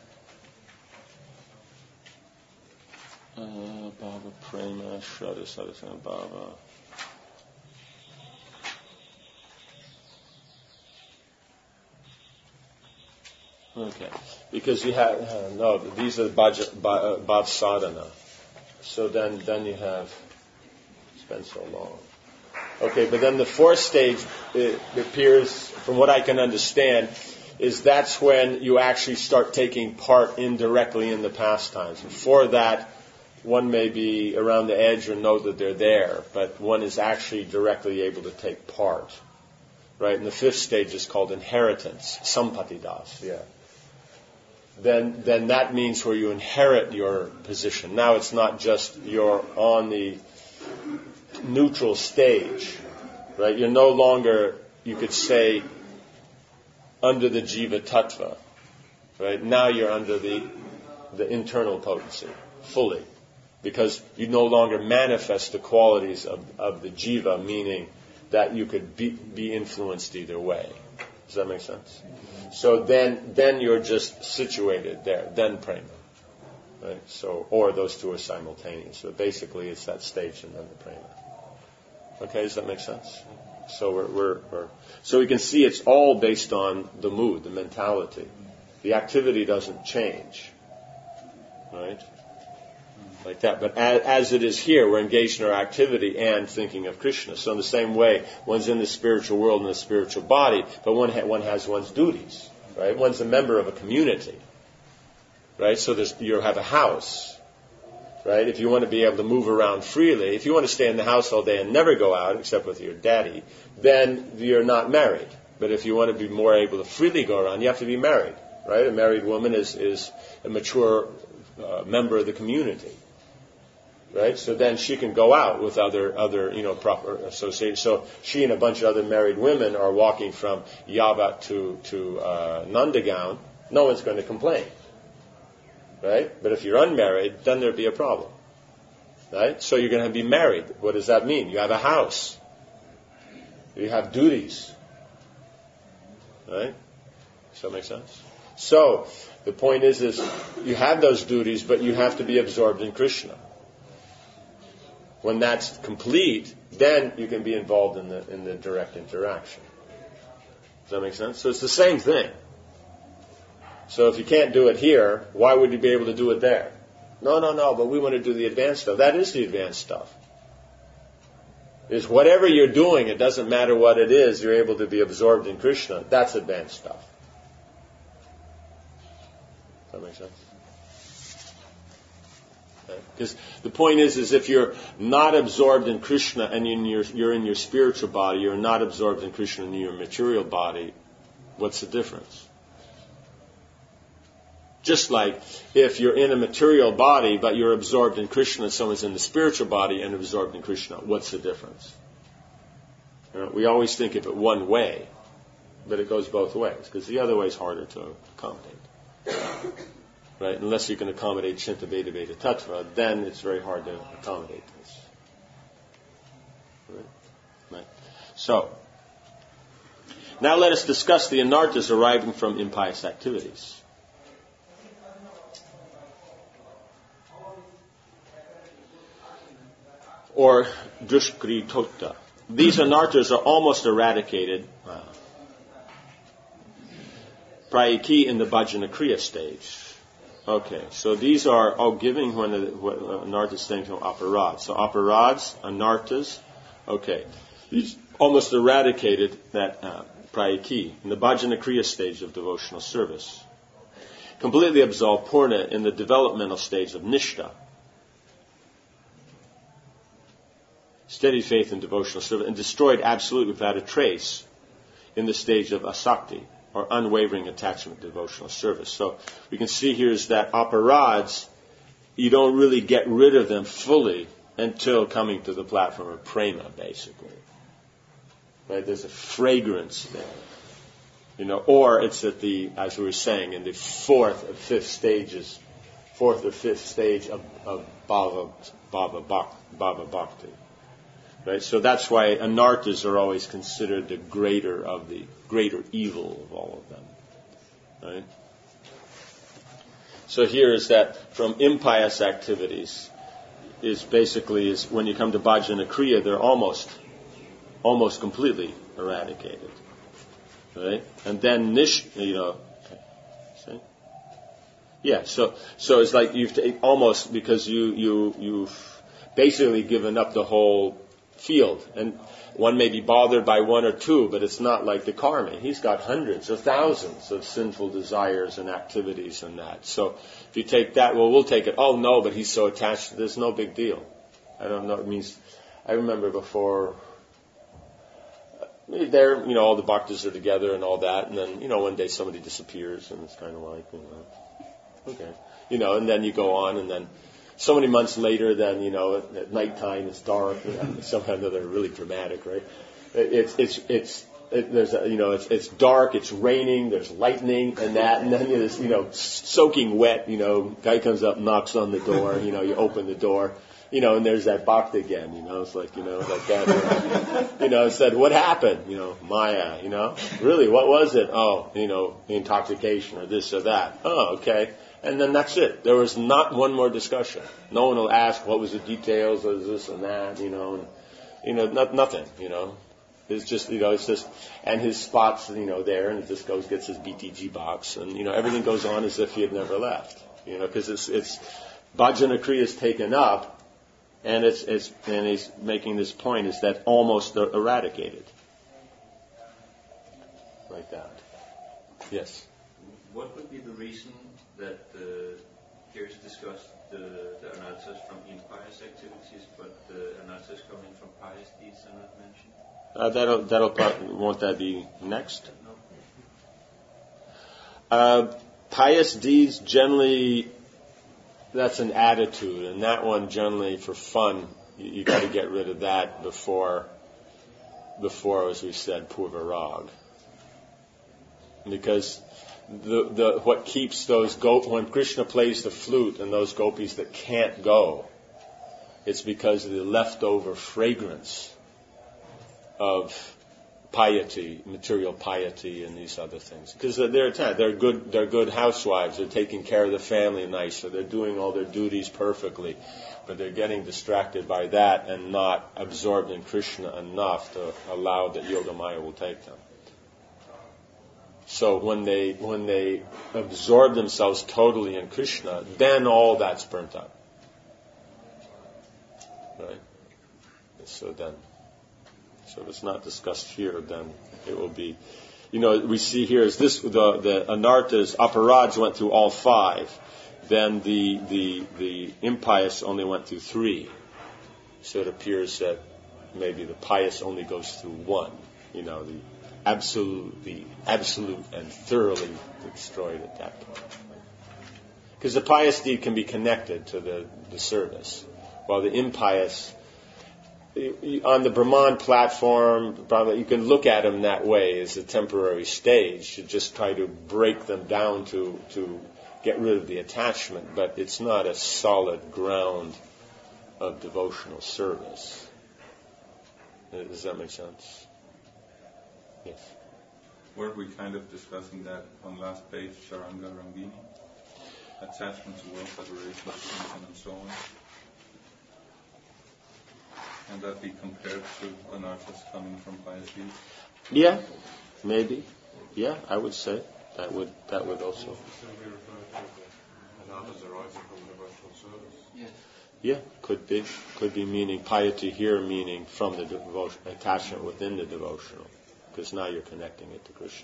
Speaker 2: Bhava Prema, Shraddha Sadhana Bhava. Okay. Because you have, these are Bhav Sadhana. So then you have, it's been so long. Okay, but then the 4th stage, it appears, from what I can understand, is that's when you actually start taking part indirectly in the pastimes. Before that, one may be around the edge or know that they're there, but one is actually directly able to take part. Right? And the fifth stage is called inheritance, sampatidas. Yeah. Then that means where you inherit your position. Now it's not just you're on the neutral stage, right? You're no longer, you could say, under the jiva tattva, right? Now you're under the internal potency, fully, because you no longer manifest the qualities of the jiva, meaning that you could be influenced either way. Does that make sense? So then you're just situated there, then prema. Right? So, or those two are simultaneous. So basically it's that stage and then the prema. Okay, does that make sense? So so we can see it's all based on the mood, the mentality. The activity doesn't change. Right? Like that. But as it is here, we're engaged in our activity and thinking of Krishna. So in the same way, one's in the spiritual world and the spiritual body, but one has one's duties. Right? One's a member of a community. Right? So you have a house. Right? If you want to be able to move around freely, if you want to stay in the house all day and never go out, except with your daddy, then you're not married. But if you want to be more able to freely go around, you have to be married. Right? A married woman is a mature member of the community. Right? So then she can go out with other proper associations. So she and a bunch of other married women are walking from Yavat to Nandagaon. No one's going to complain. Right? But if you're unmarried, then there'd be a problem. Right? So you're going to be married. What does that mean? You have a house. You have duties. Right? Does that make sense? So the point is you have those duties, but you have to be absorbed in Krishna. When that's complete, then you can be involved in the direct interaction. Does that make sense? So it's the same thing. So if you can't do it here, why would you be able to do it there? No, but we want to do the advanced stuff. That is the advanced stuff. It's whatever you're doing, it doesn't matter what it is, you're able to be absorbed in Krishna. That's advanced stuff. Does that make sense? Because the point is if you're not absorbed in Krishna and you're in your spiritual body, you're not absorbed in Krishna in your material body, what's the difference? Just like if you're in a material body but you're absorbed in Krishna and someone's in the spiritual body and absorbed in Krishna, what's the difference? We always think of it one way, but it goes both ways, because the other way is harder to accommodate. Right? Unless you can accommodate Shinta Beta Beta Tattva, then it's very hard to accommodate this. Right? So, now let us discuss the anarthas arising from impious activities. Or dushkritota. These anarthas are almost eradicated prayaki in the bhajana kriya stage. Okay, so these are giving when anarthas things from aparad. So aparads, anarthas, okay. These almost eradicated that prayaki in the bhajana kriya stage of devotional service. Completely absolved purna in the developmental stage of nishta. Steady faith in devotional service, and destroyed absolutely without a trace in the stage of asakti, or unwavering attachment to devotional service. So we can see here is that aparads, you don't really get rid of them fully until coming to the platform of prema, basically. Right? There's a fragrance there. Or it's at as we were saying, in the fourth or fifth stage of bhava bhakti. Right? So that's why anarthas are always considered the greater evil of all of them. Right? So here is that from impious activities is when you come to bhajana kriya, they're almost completely eradicated. Right? And then see? Yeah, so it's like you've almost, because you've basically given up the whole field. And one may be bothered by one or two, but it's not like the karma. He's got hundreds or thousands of sinful desires and activities and that. So if you take that, well, we'll take it. Oh, no, but he's so attached. There's no big deal. I don't know. It means, I remember before, there, all the bhaktas are together and all that, and then, one day somebody disappears, and it's kind of like, okay. And then you go on, and then so many months later, then, at nighttime it's dark, somehow or another really dramatic, right? It's dark, it's raining, there's lightning and that, and then there's, soaking wet, guy comes up, knocks on the door, you open the door, and there's that bhakta again, it's like, like that, said, what happened? Maya, really, what was it? Oh, intoxication or this or that. Oh, okay. And then that's it. There was not one more discussion. No one will ask what was the details of this and that, nothing, It's just, it's just, and his spot's, there, and it just gets his BTG box, and, everything goes on as if he had never left, because it's Bhajana Kriya is taken up, and and he's making this point, is that almost eradicated. Like that. Yes?
Speaker 7: What would be the reason that here is discussed the anarthas from impious activities, but the anarthas coming from pious deeds are not mentioned?
Speaker 2: Won't that be next? Pious deeds generally, that's an attitude, and that one generally for fun, you got to get rid of that before, as we said, purvarag. Because what keeps those when Krishna plays the flute and those gopis that can't go, it's because of the leftover fragrance of piety, material piety, and these other things. Because they're good housewives. They're taking care of the family nice, so they're doing all their duties perfectly, but they're getting distracted by that and not absorbed in Krishna enough to allow that Yogamaya will take them. So when they absorb themselves totally in Krishna, then all that's burnt up. Right? So if it's not discussed here, then it will be, we see here is this, the anarthas, aparads went through all 5. Then the impious only went through 3. So it appears that maybe the pious only goes through 1. The absolute and thoroughly destroyed at that point. Because the pious deed can be connected to the service, while the impious, on the Brahman platform, you can look at them that way as a temporary stage to just try to break them down to get rid of the attachment, but it's not a solid ground of devotional service. Does that make sense? Yes.
Speaker 8: Weren't we kind of discussing that on last page, Charanga Rangini? Attachment to world federation and so on. And that be compared to anarthas coming from pious deeds?
Speaker 2: Yeah, maybe. Yeah, I would say that would also.
Speaker 9: Anarthas arising from devotional service.
Speaker 5: Yes.
Speaker 2: Yeah, could be meaning piety here, meaning from the devotion, attachment within the devotional, because now you're connecting it to Krishna.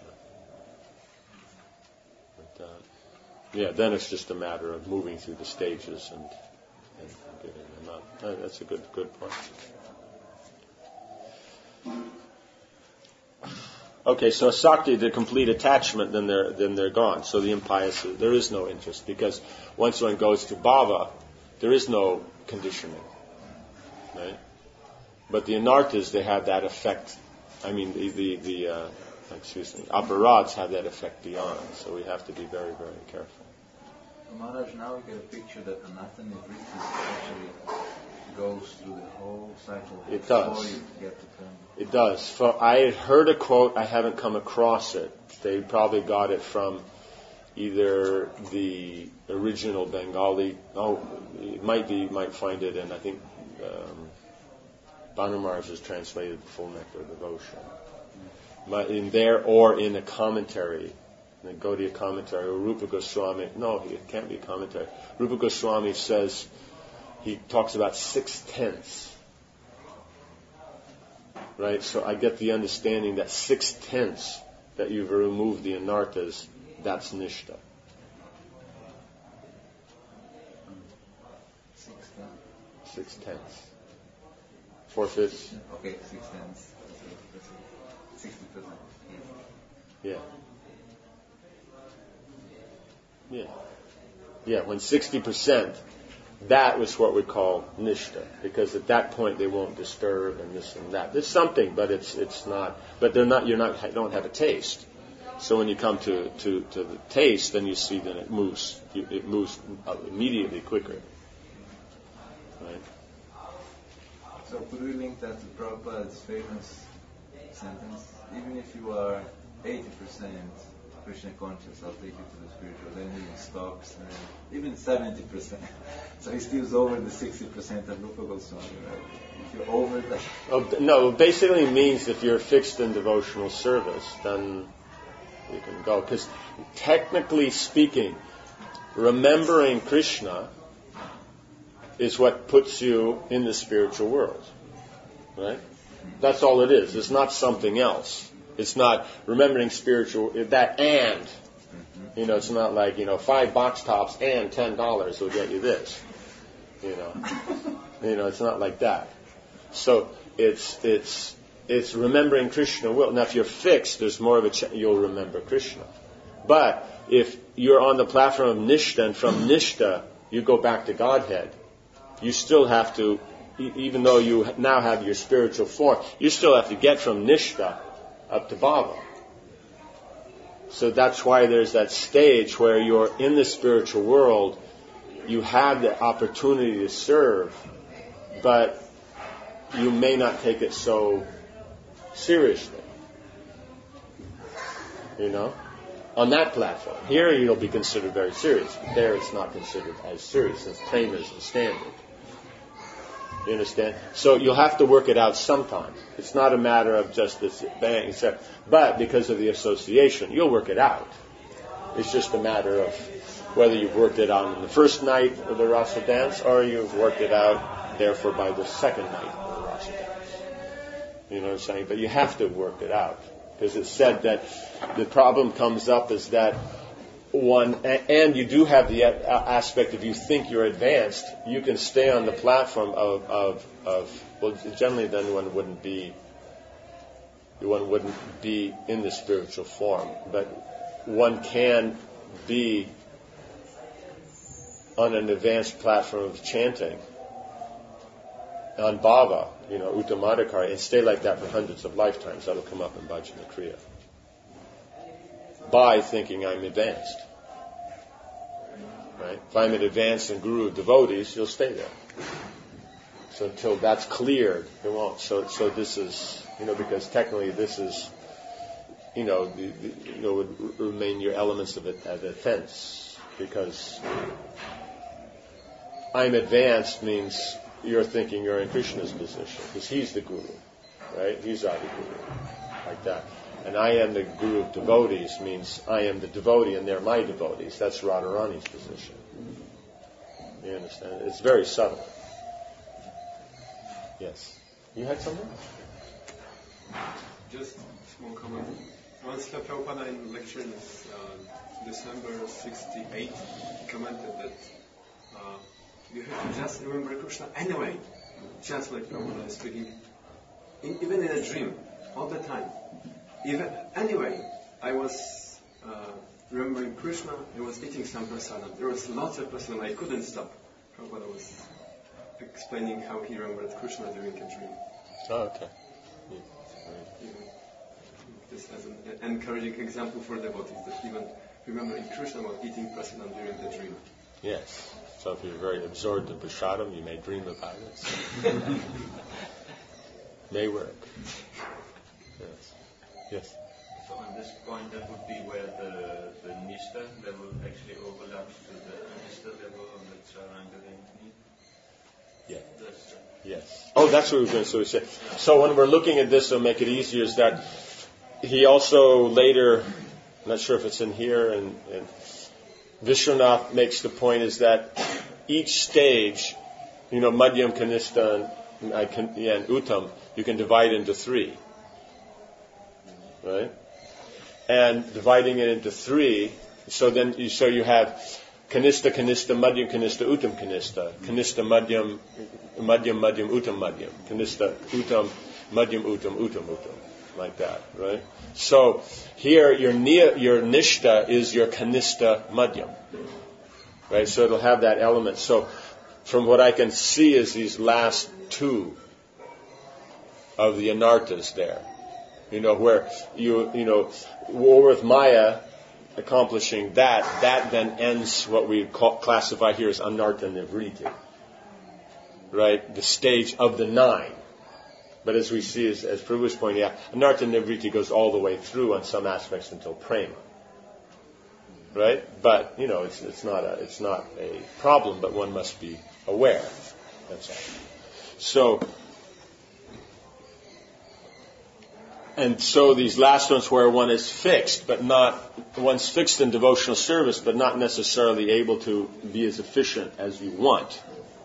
Speaker 2: But, then it's just a matter of moving through the stages and getting them out. That's a good point. Okay, so Sakti, the complete attachment, then they're gone. So the impious, there is no interest, because once one goes to bhava, there is no conditioning, right? But the anarthas, they have that effect. I mean, the aparads have that effect beyond. So we have to be very, very careful.
Speaker 6: Maharaj, now we get a picture that anartha nivritti actually goes through the whole cycle.
Speaker 2: It does.
Speaker 6: Before you get to karma.
Speaker 2: It does. I heard a quote, I haven't come across it. They probably got it from either the original Bengali. It might be. You might find it in, I think, Banu Maharaj has translated the Full Nectar of Devotion. But in there or in a commentary, the Gaudiya commentary, or Rupa Goswami, no, it can't be a commentary. Rupa Goswami says, he talks about 6/10 right? So I get the understanding that 6/10 that you've removed the anarthas, that's nishta. 6/10. 4/5.
Speaker 6: Okay, 6/10. 60%.
Speaker 2: Yeah. Yeah. Yeah, when 60%, that was what we call nishta, because at that point they won't disturb and this and that. There's something, but it's not. But you don't have a taste. So when you come to the taste, then you see that it moves. It moves immediately quicker. Right.
Speaker 6: So could we link that to Prabhupada's famous sentence? Even if you are 80% Krishna conscious, I'll take you to the spiritual. Then he stops, and even 70%. So he still over the 60% of Rupa Goswami, right? If you're over that.
Speaker 2: Oh, no, it basically means if you're fixed in devotional service, then you can go. Because technically speaking, remembering Krishna is what puts you in the spiritual world. Right? That's all it is. It's not something else. It's not remembering spiritual, that and. It's not like, 5 box tops and $10 will get you this. It's not like that. So it's remembering Krishna will. Now if you're fixed, there's more of a chance you'll remember Krishna. But if you're on the platform of Nishta, and from Nishta you go back to Godhead, you still have to, even though you now have your spiritual form, you still have to get from Nishta up to Bhava. So that's why there's that stage where you're in the spiritual world, you have the opportunity to serve, but you may not take it so seriously. On that platform. Here you'll be considered very serious, but there it's not considered as serious as prema is the standard. You understand? So you'll have to work it out sometime. It's not a matter of just this bang, but because of the association, you'll work it out. It's just a matter of whether you've worked it out on the first night of the rasa dance, or you've worked it out, therefore, by the second night of the rasa dance. You know what I'm saying? But you have to work it out. Because it's said that the problem comes up is that and you do have the aspect if you think you're advanced, you can stay on the platform of generally then one wouldn't be in the spiritual form, but one can be on an advanced platform of chanting on bhava, uttamadhikari, and stay like that for hundreds of lifetimes. That'll come up in bhajana kriya. By thinking I'm advanced. Right? If I'm an advanced and guru of devotees, you'll stay there. So until that's cleared, it won't. So this is, because technically this is, would remain your elements of offense. Because I'm advanced means you're thinking you're in Krishna's position. Because he's the guru. Right? He's our guru. Like that. And I am the guru of devotees means I am the devotee and they're my devotees. That's Radharani's position. You understand? It's very subtle. Yes. You had something?
Speaker 3: Just a small comment. Once Prabhupada in lecture in December 68, he commented that you have to just remember Krishna anyway. Just like Prabhupada is speaking. Even in a dream. All the time. Anyway, I was remembering Krishna, I was eating some prasadam. There was lots of prasadam, I couldn't stop. Prabhupada was explaining how he remembered Krishna during a dream.
Speaker 2: Oh, okay.
Speaker 3: This as an encouraging example for devotees, that even remembering Krishna while eating prasadam during the dream.
Speaker 2: Yes. So if you're very absorbed in prasadam, you may dream about it. May work. Yes. Yes.
Speaker 7: So on this point, that would be where the Nishta level actually overlaps to the Anishta level on the Charanga Rangini?
Speaker 2: Yeah. Yes. Oh, that's what we were going to say. So when we're looking at this, it'll make it easier, is that he also later, I'm not sure if it's in here, and Vishwanath makes the point is that each stage, Madhyam Kanishta and uttam, you can divide into 3. Right? And dividing it into 3, so you have kanista, madhyam, kanista, uttam, kanista. Kanista, madhyam, uttam, madhyam. Kanista, uttam, madhyam, uttam. Like that, right? So here your nishta is your kanista madhyam. Right? So it'll have that element. So from what I can see is these last 2 of the anartas there. Where with Maya accomplishing that then ends what we classify here as anarta nivriti. Right? The stage of the 9. But as we see, as Prabhu was pointing out, anarta nivriti goes all the way through on some aspects until prema. Right? But, it's not a problem, but one must be aware. That's all. So these last ones where one is fixed, one's fixed in devotional service, but not necessarily able to be as efficient as you want,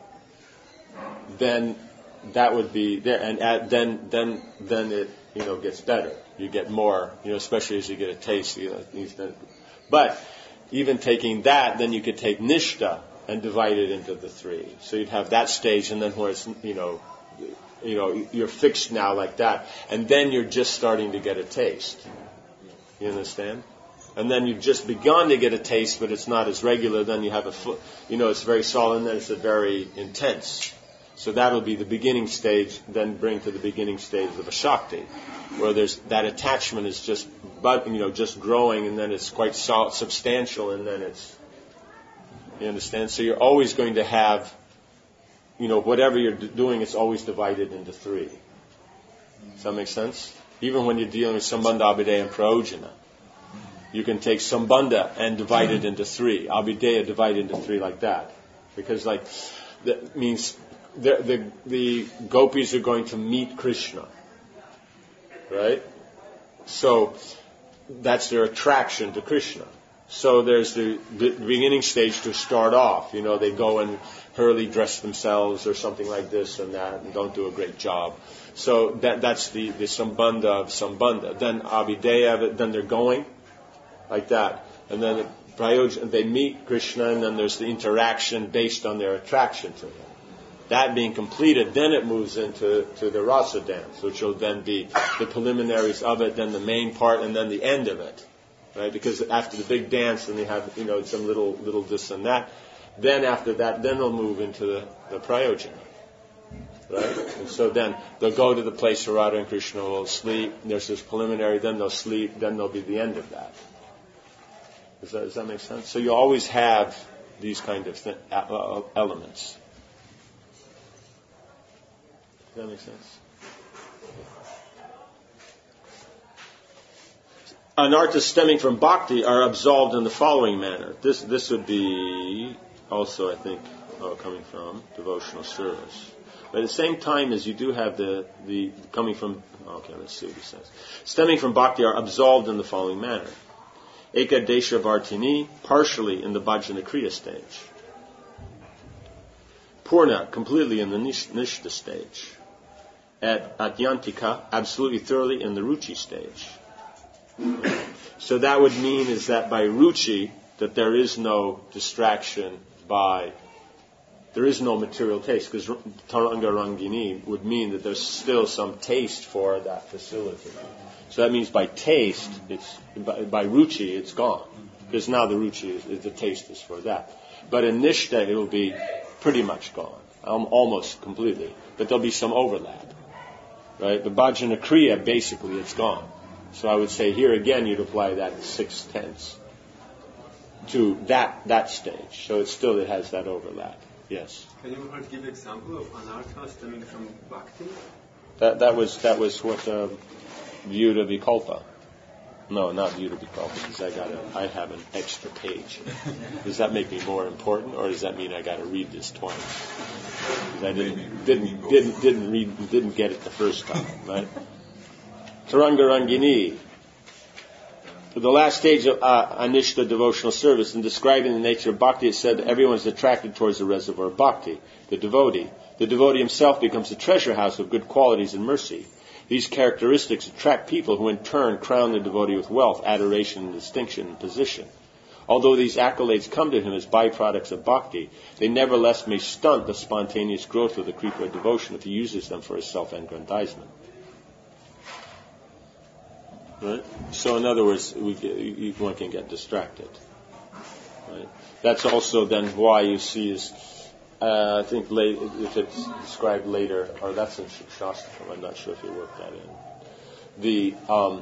Speaker 2: then that would be there, and then it gets better. You get more, especially as you get a taste. But even taking that, then you could take nishta and divide it into the 3. So you'd have that stage, and then where it's you're fixed now like that, and then you're just starting to get a taste. You understand? And then you've just begun to get a taste, but it's not as regular. Then you have it's very solid, and then it's a very intense. So that'll be the beginning stage, then bring to the beginning stage of a Shakti, where there's that attachment is just growing, and then it's quite substantial, and then it's, you understand? So you're always going to have, whatever you're doing, it's always divided into 3. Does that make sense? Even when you're dealing with Sambandha, Abhideya, and Prayojana, you can take Sambandha and divide it into 3. Abhideya divided into 3 like that. Because that means the gopis are going to meet Krishna. Right? So that's their attraction to Krishna. So there's the beginning stage to start off. They go and hurriedly dress themselves or something like this and that and don't do a great job. So that's the Sambandha of Sambandha. Then Abhideya, then they're going like that. And then they meet Krishna, and then there's the interaction based on their attraction to him. That being completed, then it moves into the rasa dance, which will then be the preliminaries of it, then the main part, and then the end of it. Right? Because after the big dance, then they have some little this and that. Then after that, then they'll move into the prayojana. Right? And so then they'll go to the place where Radha and Krishna will sleep. There's this preliminary, then they'll sleep, then there'll be the end of that. Does that make sense? So you always have these kind of elements. Does that make sense? Anarthas stemming from bhakti are absolved in the following manner. This would be also, I think, coming from devotional service. But at the same time as you do have the coming from, okay, let's see what he says. Stemming from bhakti are absolved in the following manner. Eka Desha Vartini, partially in the Bhajana Kriya stage. Purna, completely in the Nishta stage. At Adyantika, absolutely thoroughly in the Ruchi stage. So that would mean is that by Ruchi, that there is no distraction there is no material taste, because Taranga Rangini would mean that there's still some taste for that facility. So that means by taste, by Ruchi, it's gone. Because now the Ruchi, the taste is for that. But in Nishta, it will be pretty much gone. Almost completely. But there'll be some overlap. Right? The Bhajana Kriya, basically, it's gone. So I would say here again, you'd apply that 6/10 to that stage. So it has that overlap. Yes.
Speaker 3: Can you give an example of anartha stemming from bhakti?
Speaker 2: That was what Vyuda Vikalpa. No, not Vyuda Vikalpa, because I have an extra page. Does that make me more important, or does that mean I got to read this twice? Because I didn't get it the first time, right? Taranga Rangini. the last stage of Anishta devotional service, in describing the nature of bhakti, it said that everyone is attracted towards the reservoir of bhakti, the devotee. The devotee himself becomes a treasure house of good qualities and mercy. These characteristics attract people who in turn crown the devotee with wealth, adoration, distinction, and position. Although these accolades come to him as byproducts of bhakti, they nevertheless may stunt the spontaneous growth of the creeper of devotion if he uses them for his self-aggrandizement. Right? So in other words, one can get distracted. Right? That's also then why you see is, I think if it's described later, or that's in Shastram, I'm not sure if you worked that in. The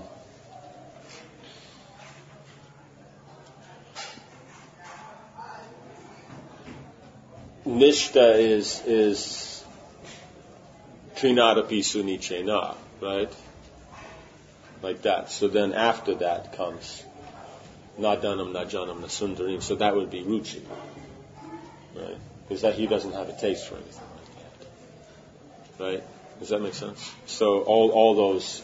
Speaker 2: Nishta is Trinadapi Sunichena, right? Like that. So then after that comes Nadanam, Najanam, Nasundarim. So that would be Ruchi. Right? Because that he doesn't have a taste for anything like that. Right? Does that make sense? So all those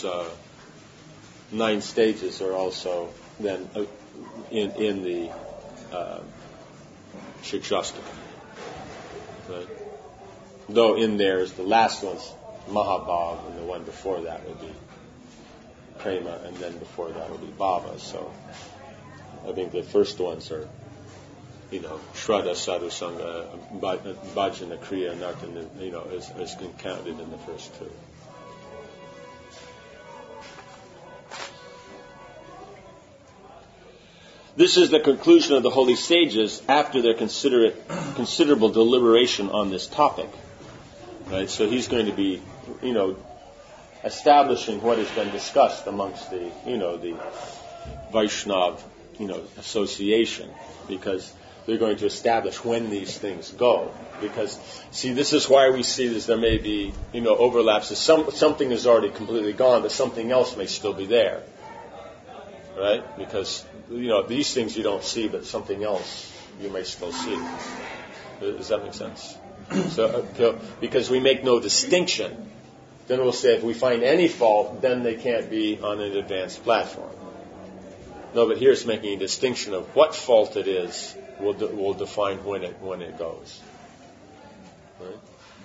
Speaker 2: 9 stages are also then in the Shikshastika. Right? Though in there is the last one's Mahabhav, and the one before that would be Prema, and then before that would be Bhava. So I think the first ones are, Shraddha, Sadhu, Sangha, Bhajana, Kriya, Nartana, is counted in the first 2. This is the conclusion of the holy sages after their considerable deliberation on this topic. Right? So he's going to be, establishing what has been discussed amongst the Vaishnav, association, because they're going to establish when these things go. Because, see, this is why we see this. There may be, overlaps. Something is already completely gone, but something else may still be there. Right? Because, these things you don't see, but something else you may still see. Does that make sense? So, because we make no distinction, then we'll say if we find any fault, then they can't be on an advanced platform. No, but here it's making a distinction of what fault it is. Will define when it goes. Right?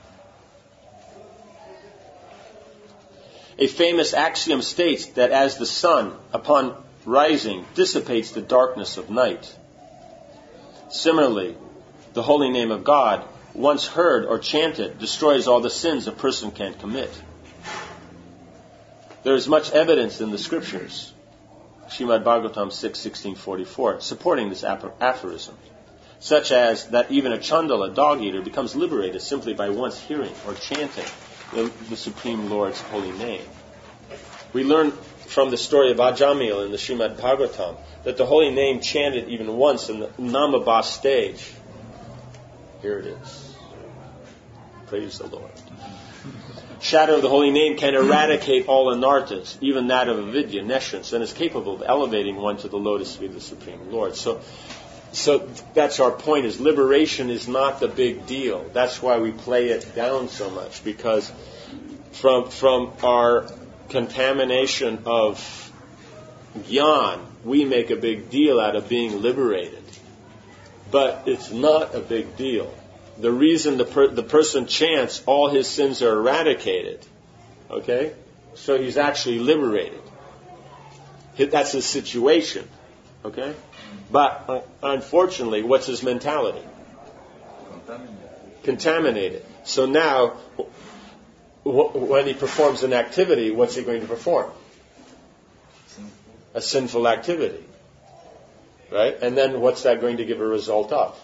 Speaker 2: A famous axiom states that as the sun, upon rising, dissipates the darkness of night, similarly, the holy name of God, once heard or chanted, destroys all the sins a person can commit. There is much evidence in the scriptures, Srimad Bhagavatam 6:1644, supporting this aphorism, such as that even a Chandala, dog-eater, becomes liberated simply by once hearing or chanting the Supreme Lord's holy name. We learn from the story of Ajamil in the Srimad Bhagavatam that the holy name chanted even once in the Namabha stage. Here it is. Praise the Lord. Shadow of the holy name can eradicate all anarthas, even that of avidya, nescience, and is capable of elevating one to the lotus feet of the Supreme Lord. So that's our point, is liberation is not the big deal. That's why we play it down so much, because from our contamination of jnana, we make a big deal out of being liberated. But it's not a big deal. The reason the person chants, all his sins are eradicated. Okay? So he's actually liberated. That's his situation. Okay? But unfortunately, what's his mentality? Contaminated. So now, when he performs an activity, what's he going to perform? A sinful activity. Right? And then what's that going to give a result of?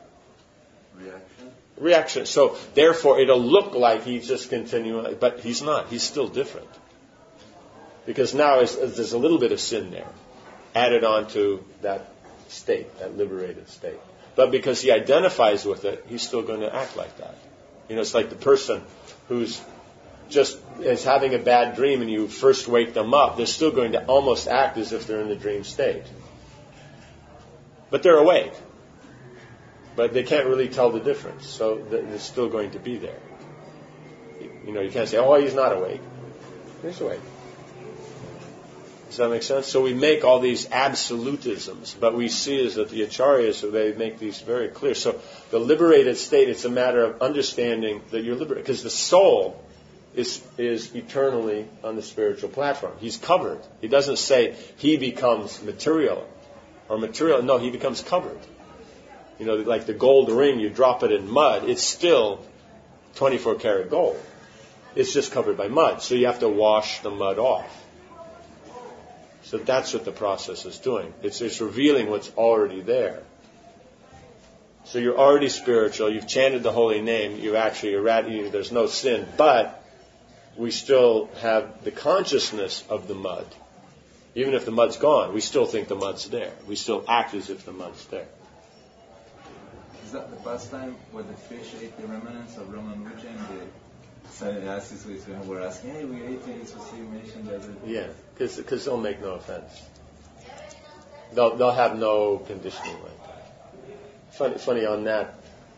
Speaker 2: Reaction. So therefore it'll look like he's just continuing, but he's not. He's still different. Because now there's a little bit of sin there, added on to that state, that liberated state. But because he identifies with it, he's still going to act like that. It's like the person who's just is having a bad dream and you first wake them up, they're still going to almost act as if they're in the dream state. But they're awake. But they can't really tell the difference. So they're still going to be there. You can't say, oh, he's not awake. He's awake. Does that make sense? So we make all these absolutisms, but we see is that the Acharyas, they make these very clear. So the liberated state, it's a matter of understanding that you're liberated, because the soul is eternally on the spiritual platform. He's covered. He doesn't say he becomes material or material. No, he becomes covered. You know, like the gold ring, you drop it in mud, it's still 24 karat gold. It's just covered by mud, so you have to wash the mud off. So that's what the process is doing. It's revealing what's already there. So you're already spiritual. You've chanted the holy name. You've actually eradicated. There's no sin. But we still have the consciousness of the mud. Even if the mud's gone, we still think the mud's there. We still act as if the mud's there.
Speaker 6: Is that the pastime where the fish ate the remnants of Ramanuja and the sannyasis were asking, hey, we ate things for mentioned the other day?
Speaker 2: Yeah, because they'll make no offense. They'll have no conditioning like that. Funny on that.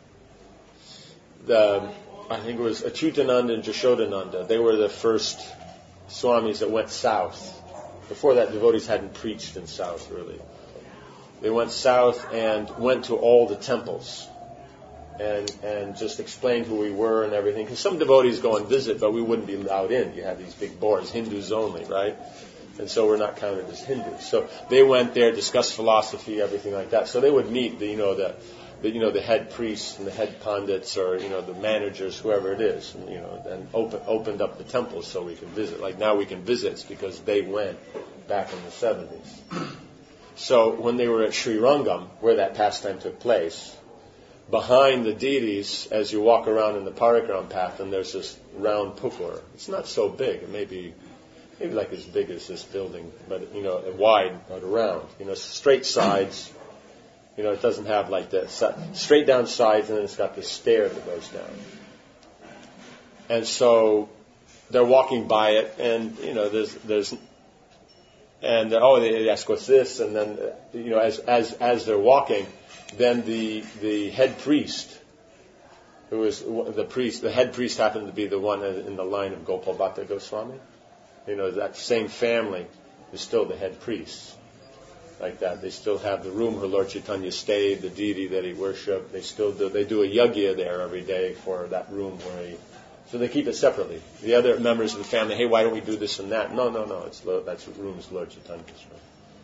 Speaker 2: I think it was Achyutananda and Jashodananda. They were the first swamis that went south. Before that, devotees hadn't preached in south really. They went south and went to all the temples and just explained who we were and everything. Because some devotees go and visit, but we wouldn't be allowed in. You have these big boards, Hindus only, right? And so we're not counted as Hindus. So they went there, discussed philosophy, everything like that. So they would meet the head priests and the head pandits, or the managers, whoever it is, and opened up the temples so we could visit. Like now we can visit, it's because they went back in the 70s. So when they were at Sri Rangam, where that pastime took place, behind the deities, as you walk around in the Parikram path, and there's this round pukur. It's not so big. It may be maybe like as big as this building, but wide but around. Straight sides. It doesn't have like that straight down sides, and then it's got this stair that goes down. And so they're walking by it, and there's and they ask what's this, and then as they're walking, then the head priest, who was the head priest happened to be the one in the line of Gopal Bhatta Goswami. That same family is still the head priest. Like that, they still have the room where Lord Chaitanya stayed, the deity that he worshipped. They do a yajna there every day for that room where so they keep it separately. The other members of the family, hey, why don't we do this and that? No, that's what room is Lord Chaitanya's room.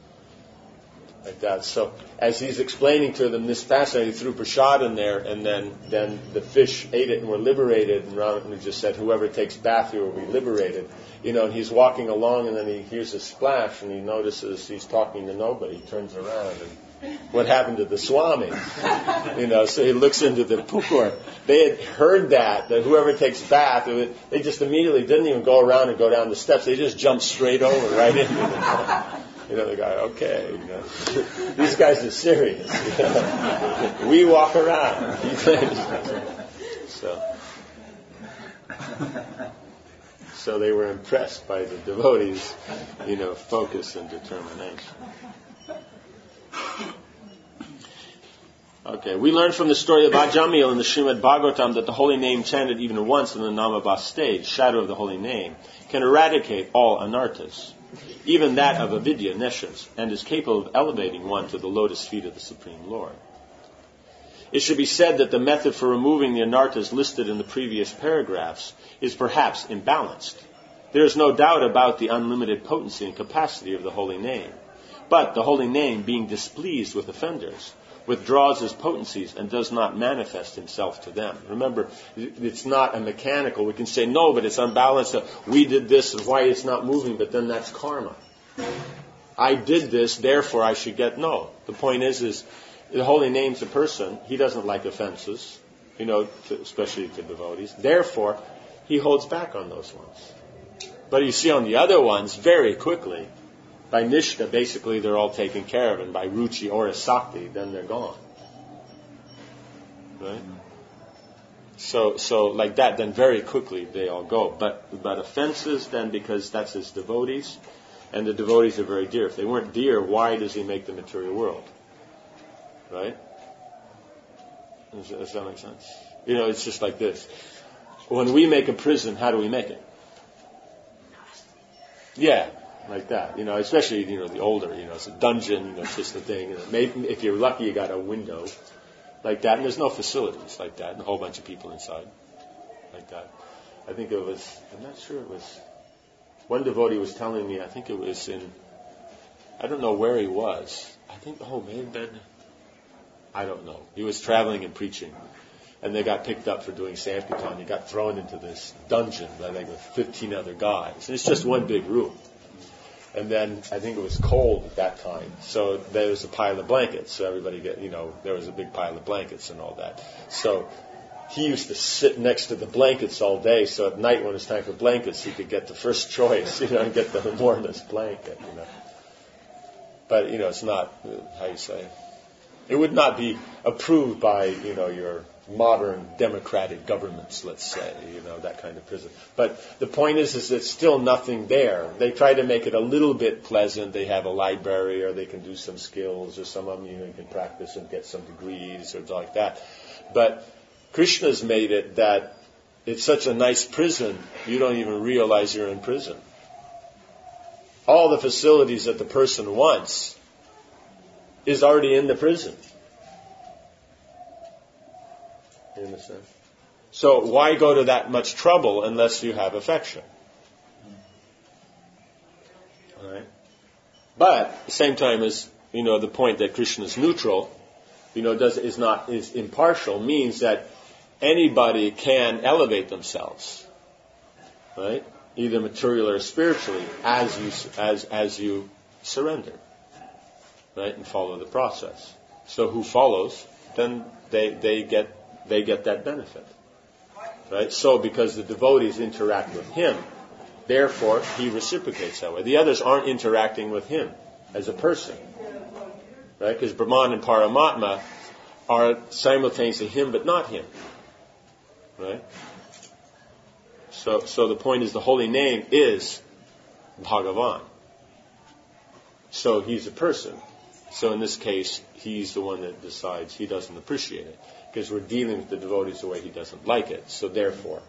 Speaker 2: Like that. So as he's explaining to them this pastime, he threw prasad in there, and then the fish ate it and were liberated. And Ramanuja just said, whoever takes bath here will be liberated. And he's walking along, and then he hears a splash, and he notices he's talking to nobody. He turns around, and what happened to the Swami? So he looks into the pukur. They had heard that whoever takes bath, they just immediately didn't even go around and go down the steps. They just jumped straight over right into the guy, okay, these guys are serious. We walk around. So they were impressed by the devotees, focus and determination. Okay, we learned from the story of Ajamil in the Srimad Bhagavatam that the holy name chanted even once in the Namabhas stage, shadow of the holy name, can eradicate all anarthas, even that of avidya, nescience, and is capable of elevating one to the lotus feet of the Supreme Lord. It should be said that the method for removing the anarthas listed in the previous paragraphs is perhaps imbalanced. There is no doubt about the unlimited potency and capacity of the holy name. But the holy name, being displeased with offenders, withdraws his potencies and does not manifest himself to them. Remember, it's not a mechanical. We can say, no, but it's unbalanced. We did this, and why it's not moving, but then that's karma. I did this, therefore I should get... No. The point is the holy name's a person. He doesn't like offenses, especially to devotees. Therefore, he holds back on those ones. But you see on the other ones, very quickly, by Nishta, basically they're all taken care of, and by Ruchi or Asakti, then they're gone. Right? So like that, then very quickly they all go. But offenses, then, because that's his devotees, and the devotees are very dear. If they weren't dear, why does he make the material world? Right? Does that make sense? It's just like this. When we make a prison, how do we make it? Yeah. like that. Especially, the older, it's a dungeon, it's just a thing. And maybe if you're lucky, you got a window like that, and there's no facilities like that, and a whole bunch of people inside like that. I think it was, I'm not sure it was, one devotee was telling me, I think it was I don't know where he was. I think, may have been, I don't know. He was traveling and preaching. And they got picked up for doing Sankirtan. He got thrown into this dungeon, I think, with 15 other guys. And it's just one big room. And then I think it was cold at that time. So there was a pile of blankets. So everybody there was a big pile of blankets and all that. So he used to sit next to the blankets all day. So at night when it was time for blankets, he could get the first choice, and get the warmest blanket, But, it's not, how you say, it would not be approved by, your modern democratic governments, let's say, that kind of prison. But the point is it's still nothing there. They try to make it a little bit pleasant. They have a library, or they can do some skills, or some of them, you can practice and get some degrees, or like that. But Krishna's made it that it's such a nice prison, you don't even realize you're in prison. All the facilities that the person wants is already in the prison. You understand? So why go to that much trouble unless you have affection? All right. But at the same time as the point that Krishna is neutral, is impartial, means that anybody can elevate themselves, right? Either materially or spiritually, as you surrender, right, and follow the process. So who follows, then they get that benefit, right? So because the devotees interact with him, therefore he reciprocates that way. The others aren't interacting with him as a person, right? Because Brahman and Paramatma are simultaneously him but not him, right? So the point is the holy name is Bhagavan. So he's a person. So in this case, he's the one that decides. He doesn't appreciate it because we're dealing with the devotees the way he doesn't like it. So therefore,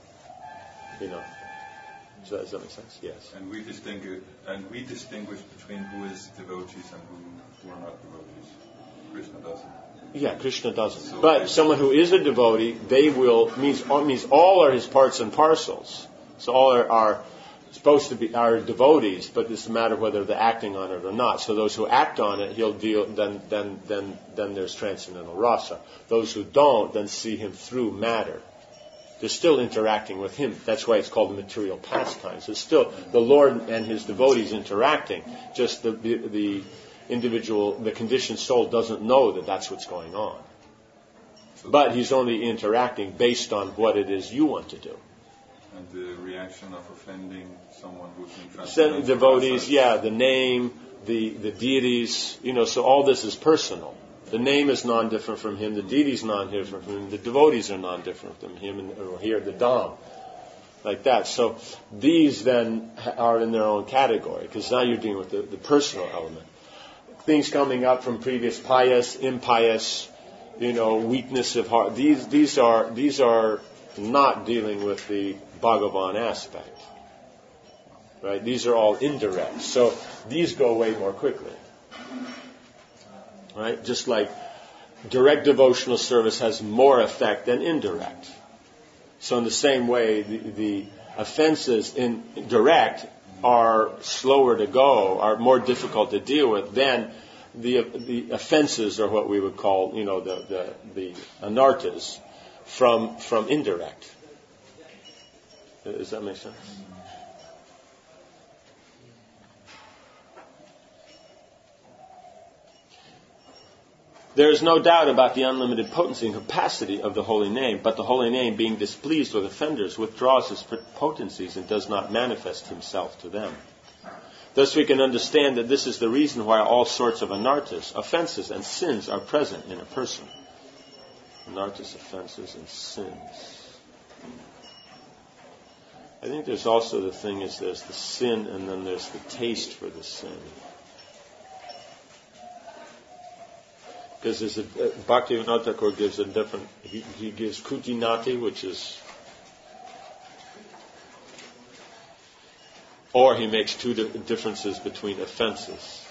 Speaker 2: does that make sense? Yes.
Speaker 8: And we distinguish between who is devotees and who are not devotees. Krishna doesn't.
Speaker 2: Yeah, Krishna doesn't. But someone who is a devotee, means all are his parts and parcels. So all are supposed to be our devotees, but it's a matter of whether they're acting on it or not. So those who act on it, he'll deal. Then there's transcendental rasa. Those who don't, then see him through matter. They're still interacting with him. That's why it's called the material pastimes. It's still the Lord and his devotees interacting. Just the individual, the conditioned soul doesn't know that that's what's going on. But he's only interacting based on what it is you want to do.
Speaker 8: And the reaction of offending someone who's in transcendental
Speaker 2: devotees,
Speaker 8: process.
Speaker 2: the name, the deities, so all this is personal. The name is non-different from him, the deity is non-different from him, the devotees are non-different from him, or here the Dham. Like that. So these then are in their own category, because now you're dealing with the personal element. Things coming up from previous pious, impious, weakness of heart. These are not dealing with the Bhagavan aspect, right? These are all indirect. So these go away more quickly, right? Just like direct devotional service has more effect than indirect. So in the same way, the offenses in direct are slower to go, are more difficult to deal with than the offenses, or what we would call, the anarthas from indirect. Does that make sense? There is no doubt about the unlimited potency and capacity of the holy name, but the holy name, being displeased with offenders, withdraws his potencies and does not manifest himself to them. Thus we can understand that this is the reason why all sorts of anarthas, offenses, and sins are present in a person. Anarthas, offenses, and sins. I think there's also the thing is there's the sin and then there's the taste for the sin. Because Bhaktivinoda Thakur gives a different, he gives Kutinati, which is Or he makes two differences between offenses.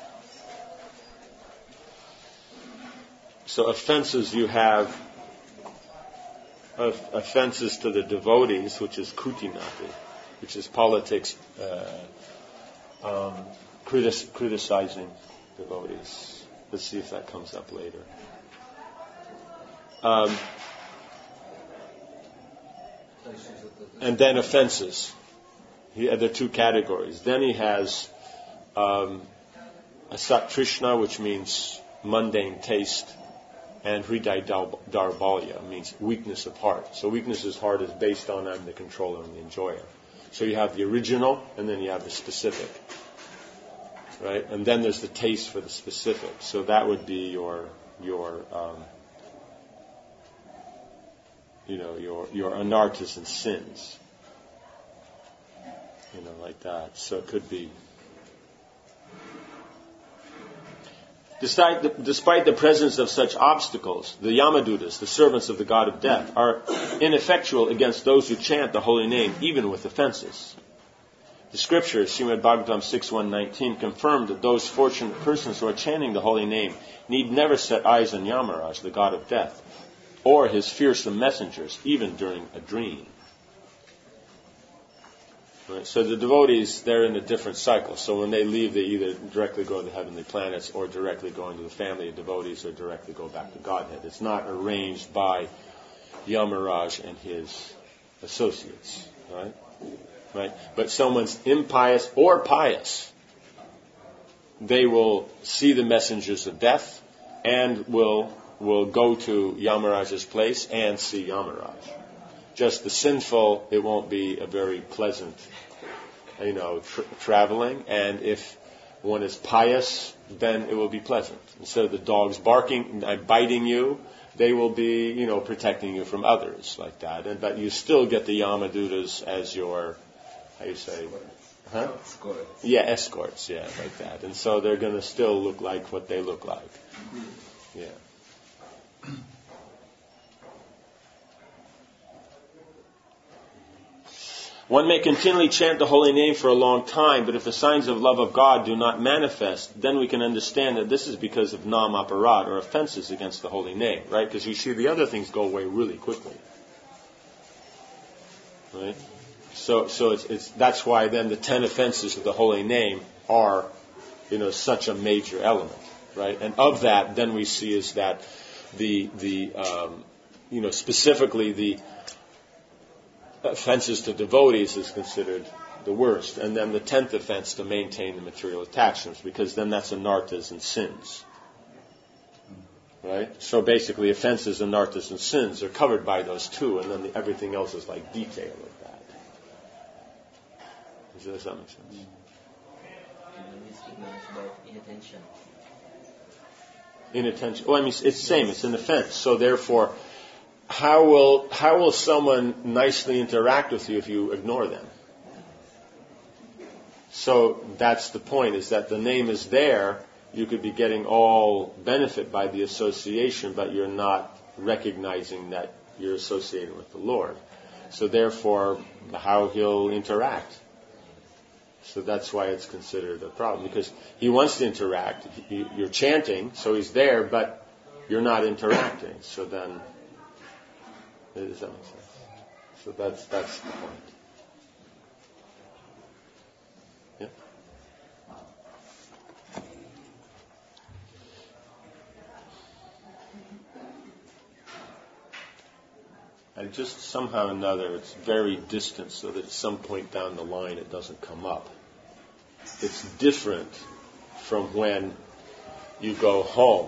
Speaker 2: So offenses, you have offenses to the devotees, which is kutinati, which is politics, criticizing devotees. Let's see if that comes up later. And then offenses. There are two categories. Then he has asat-trishna, which means mundane taste, and hriday darbalya, means weakness of heart. So weakness of heart is based on I'm the controller and the enjoyer. So you have the original, and then you have the specific, right? And then there's the taste for the specific. So that would be your anarthas and sins. Like that. So it could be. Despite the presence of such obstacles, the Yamadutas, the servants of the god of death, are ineffectual against those who chant the holy name, even with offenses. The scriptures, Srimad Bhagavatam 6.1.19, confirm that those fortunate persons who are chanting the holy name need never set eyes on Yamaraj, the god of death, or his fearsome messengers, even during a dream. Right? So the devotees, they're in a different cycle. So when they leave, they either directly go to the heavenly planets or directly go into the family of devotees or directly go back to Godhead. It's not arranged by Yamaraj and his associates. Right? But someone's impious or pious, they will see the messengers of death and will go to Yamaraj's place and see Yamaraj. Just the sinful, it won't be a very pleasant, traveling. And if one is pious, then it will be pleasant. Instead of the dogs barking and biting you, they will be, protecting you from others like that. But you still get the Yamadutas as your, how you say? Huh? Escorts. Yeah, escorts. Yeah, like that. And so they're going to still look like what they look like. Yeah. One may continually chant the holy name for a long time, but if the signs of love of God do not manifest, then we can understand that this is because of nam aparad, or offenses against the holy name, right? Because you see the other things go away really quickly, right? So it's that's why then the 10 offenses of the holy name are, such a major element, right? And of that, then we see is that specifically the offenses to devotees is considered the worst, and then the 10th offense to maintain the material attachments, because then that's anarthas and sins, right? So basically, offenses, anarthas, and sins are covered by those two, and then everything else is like detail of that. Does that make sense? Inattention. Well, it's the same. It's an offense. So therefore, how will someone nicely interact with you if you ignore them? So that's the point, is that the name is there. You could be getting all benefit by the association, but you're not recognizing that you're associated with the Lord. So therefore, how he'll interact. So that's why it's considered a problem, because he wants to interact. You're chanting, so he's there, but you're not interacting. So then, does that make sense? So that's the point. Yeah. And just somehow or another, it's very distant, so that at some point down the line it doesn't come up. It's different from when you go home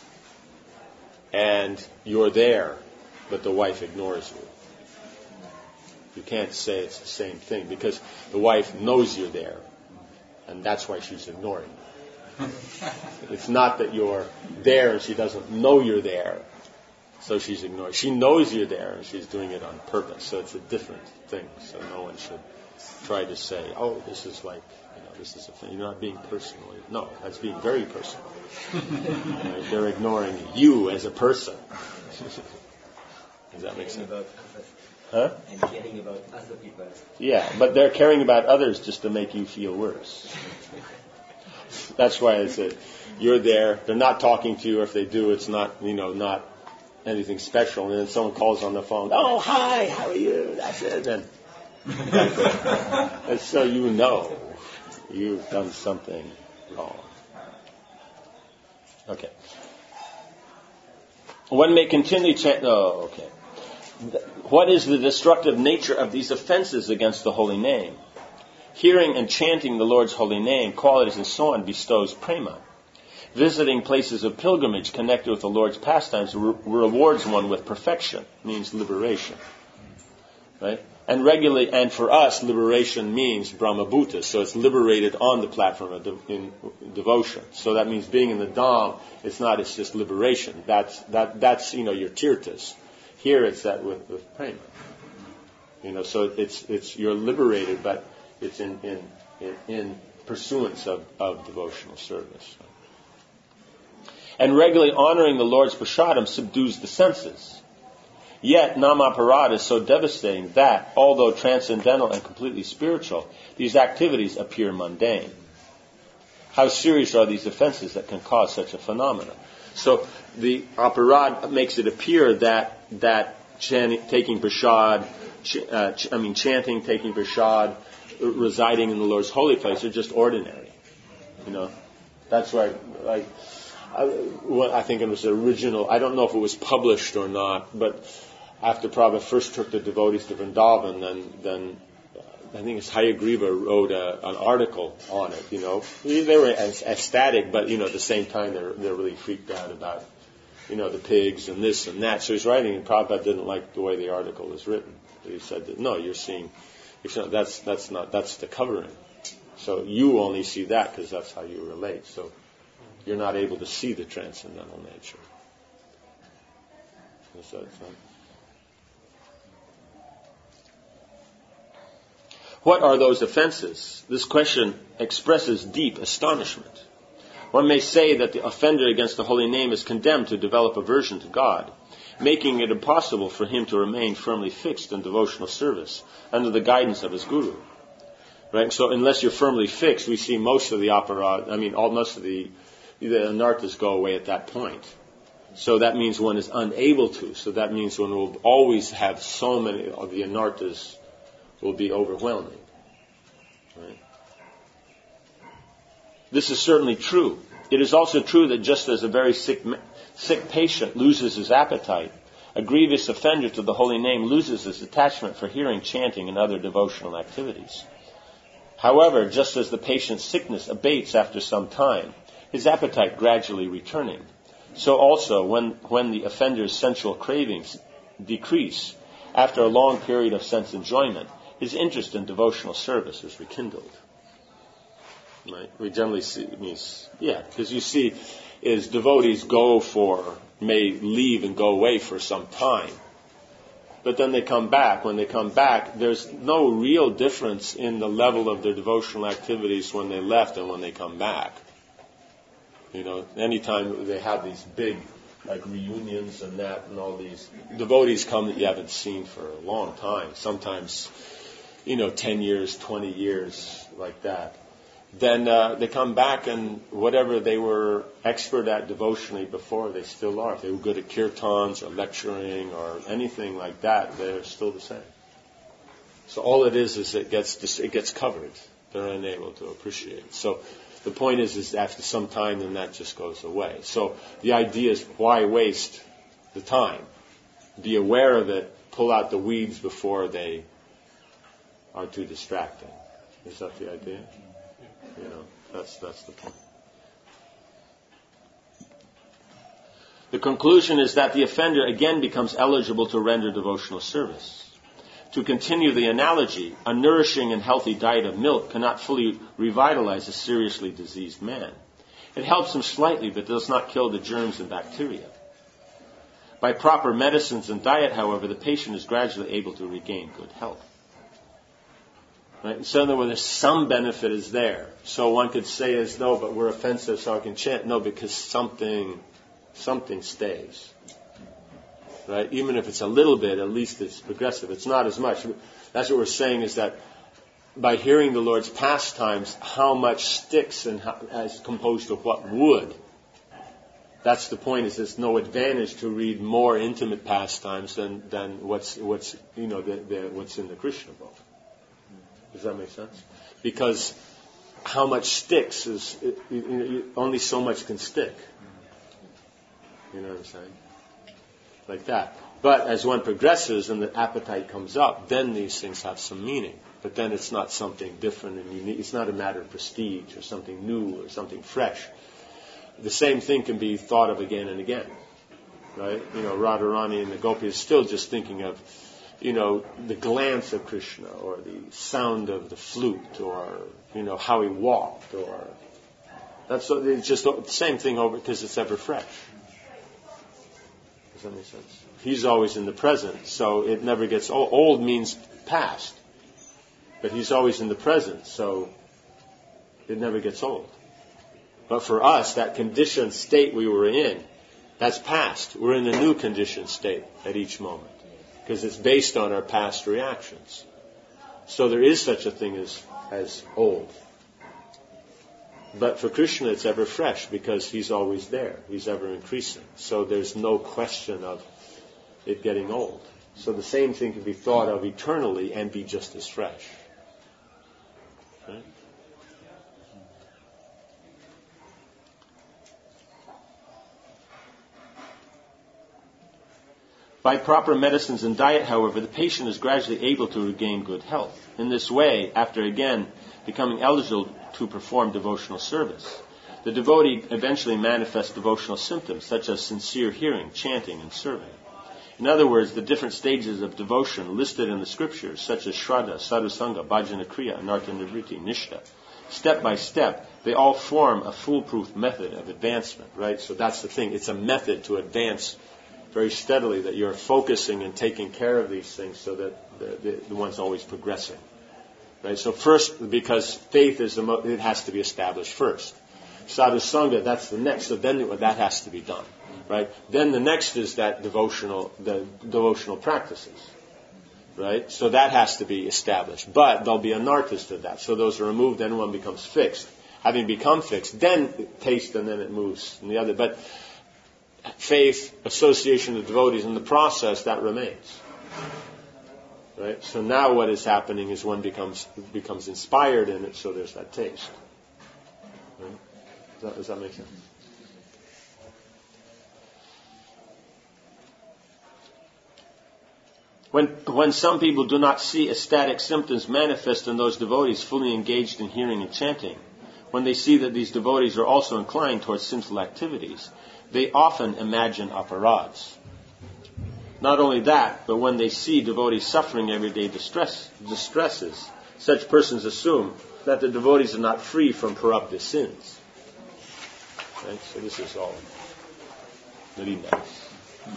Speaker 2: and you're there, but the wife ignores you. You can't say it's the same thing, because the wife knows you're there, and that's why she's ignoring you. It's not that you're there and she doesn't know you're there, so she's ignoring. She knows you're there, and she's doing it on purpose. So it's a different thing. So no one should try to say, "Oh, this is like, this is a thing." You're not being personal. No, that's being very personal. Right? They're ignoring you as a person. Does that make sense? Huh?
Speaker 4: And caring about other people.
Speaker 2: Yeah, but they're caring about others just to make you feel worse. That's why I said, you're there, they're not talking to you, or if they do, it's not, not anything special. And then someone calls on the phone, oh, hi, how are you? That's it. And so you've done something wrong. Okay. One may continue What is the destructive nature of these offenses against the holy name? Hearing and chanting the Lord's holy name, qualities and so on, bestows prema. Visiting places of pilgrimage connected with the Lord's pastimes rewards one with perfection, means liberation. Right? And for us, liberation means Brahmabhuta, so it's liberated on the platform in devotion. So that means being in the Dham, it's just liberation. That's your tirthas. Here it's that with prema. So it's you're liberated, but it's in pursuance of devotional service. And regularly honoring the Lord's prasadam subdues the senses. Yet, namaparad is so devastating that, although transcendental and completely spiritual, these activities appear mundane. How serious are these offenses that can cause such a phenomenon? So, the aparad makes it appear that taking prasad, chanting, taking prasad, residing in the Lord's holy place are just ordinary. That's why, I think it was the original, I don't know if it was published or not, but after Prabhupada first took the devotees to Vrindavan, then I think it's Hayagriva wrote an article on it, They were ecstatic, but, at the same time, they're really freaked out about, the pigs and this and that. So he's writing, and Prabhupada didn't like the way the article was written. He said that, no, that's the covering. So you only see that because that's how you relate. So you're not able to see the transcendental nature. What are those offenses? This question expresses deep astonishment. One may say that the offender against the holy name is condemned to develop aversion to God, making it impossible for him to remain firmly fixed in devotional service under the guidance of his guru. Right? So unless you're firmly fixed, we see most of the most of the anarthas go away at that point. So that means one is unable to. So that means one will always have so many of the anarthas will be overwhelming. Right? This is certainly true. It is also true that just as a very sick patient loses his appetite, a grievous offender to the holy name loses his attachment for hearing, chanting, and other devotional activities. However, just as the patient's sickness abates after some time, his appetite gradually returning, so also when the offender's sensual cravings decrease after a long period of sense enjoyment, his interest in devotional service is rekindled. Right? We generally see, because you see, is devotees may leave and go away for some time. But then they come back. When they come back, there's no real difference in the level of their devotional activities when they left and when they come back. Anytime they have these big, reunions and all these devotees come that you haven't seen for a long time. Sometimes, 10 years, 20 years, like that. Then they come back and whatever they were expert at devotionally before, they still are. If they were good at kirtans or lecturing or anything like that, they're still the same. So all it is it gets covered. They're unable to appreciate. So the point is after some time, then that just goes away. So the idea is, why waste the time? Be aware of it. Pull out the weeds before they are too distracting. Is that the idea? That's the point. The conclusion is that the offender again becomes eligible to render devotional service. To continue the analogy, a nourishing and healthy diet of milk cannot fully revitalize a seriously diseased man. It helps him slightly, but does not kill the germs and bacteria. By proper medicines and diet, however, the patient is gradually able to regain good health. Right? So in other words, some benefit is there. So one could say no, but we're offensive, so I can chant. No, because something stays. right? Even if it's a little bit, at least it's progressive. It's not as much. That's what we're saying, is that by hearing the Lord's pastimes, how much sticks and how, as composed to what would. That's the point. Is there's no advantage to read more intimate pastimes than what's what's in the Krishna book. Does that make sense? Because how much sticks is only so much can stick. You know what I'm saying? Like that. But as one progresses and the appetite comes up, then these things have some meaning. But then it's not something different and unique. It's not a matter of prestige or something new or something fresh. The same thing can be thought of again and again. Right? Radharani and the gopis is still just thinking of, the glance of Krishna or the sound of the flute or, how he walked or... It's just the same thing over because it's ever fresh. Does that make sense? He's always in the present, so it never gets old. Old means past. But he's always in the present, so it never gets old. But for us, that conditioned state we were in, that's past. We're in a new conditioned state at each moment. Because it's based on our past reactions. So there is such a thing as old. But for Krishna, it's ever fresh because he's always there. He's ever increasing. So there's no question of it getting old. So the same thing can be thought of eternally and be just as fresh. Right? By proper medicines and diet, however, the patient is gradually able to regain good health. In this way, after again becoming eligible to perform devotional service, the devotee eventually manifests devotional symptoms such as sincere hearing, chanting, and serving. In other words, the different stages of devotion listed in the scriptures, such as Shraddha, Sadhusanga, Bhajana Kriya, Anartha Nivritti, Nishtha, step by step, they all form a foolproof method of advancement, right? So that's the thing. It's a method to advance very steadily, that you're focusing and taking care of these things so that the one's always progressing. Right? So first, because faith is it has to be established first. Sadhusanga, that's the next, so then that has to be done. Right? Then the next is the devotional practices. Right? So that has to be established. But there'll be anarthas to that. So those are removed, then one becomes fixed. Having become fixed, then taste, and then it moves in the other. But faith, association of devotees in the process, that remains. Right? So now what is happening is one becomes inspired in it, so there's that taste. Right? Does that make sense? When some people do not see ecstatic symptoms manifest in those devotees fully engaged in hearing and chanting, when they see that these devotees are also inclined towards sinful activities, they often imagine aparads. Not only that, but when they see devotees suffering everyday distresses, such persons assume that the devotees are not free from corruptive sins. Right? So this is all very nice.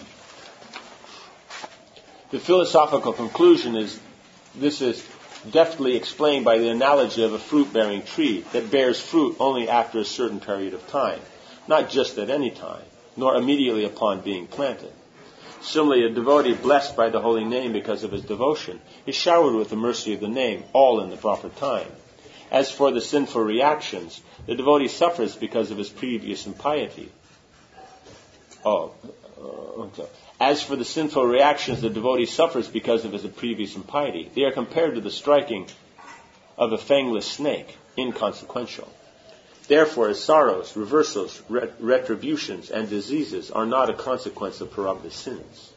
Speaker 2: The philosophical conclusion is, this is deftly explained by the analogy of a fruit-bearing tree that bears fruit only after a certain period of time, not just at any time, nor immediately upon being planted. Similarly, a devotee blessed by the holy name because of his devotion is showered with the mercy of the name, all in the proper time. As for the sinful reactions, the devotee suffers because of his previous impiety. As for the sinful reactions, the devotee suffers because of his previous impiety. They are compared to the striking of a fangless snake, inconsequential. Therefore, his sorrows, reversals, retributions, and diseases are not a consequence of corruptive sins.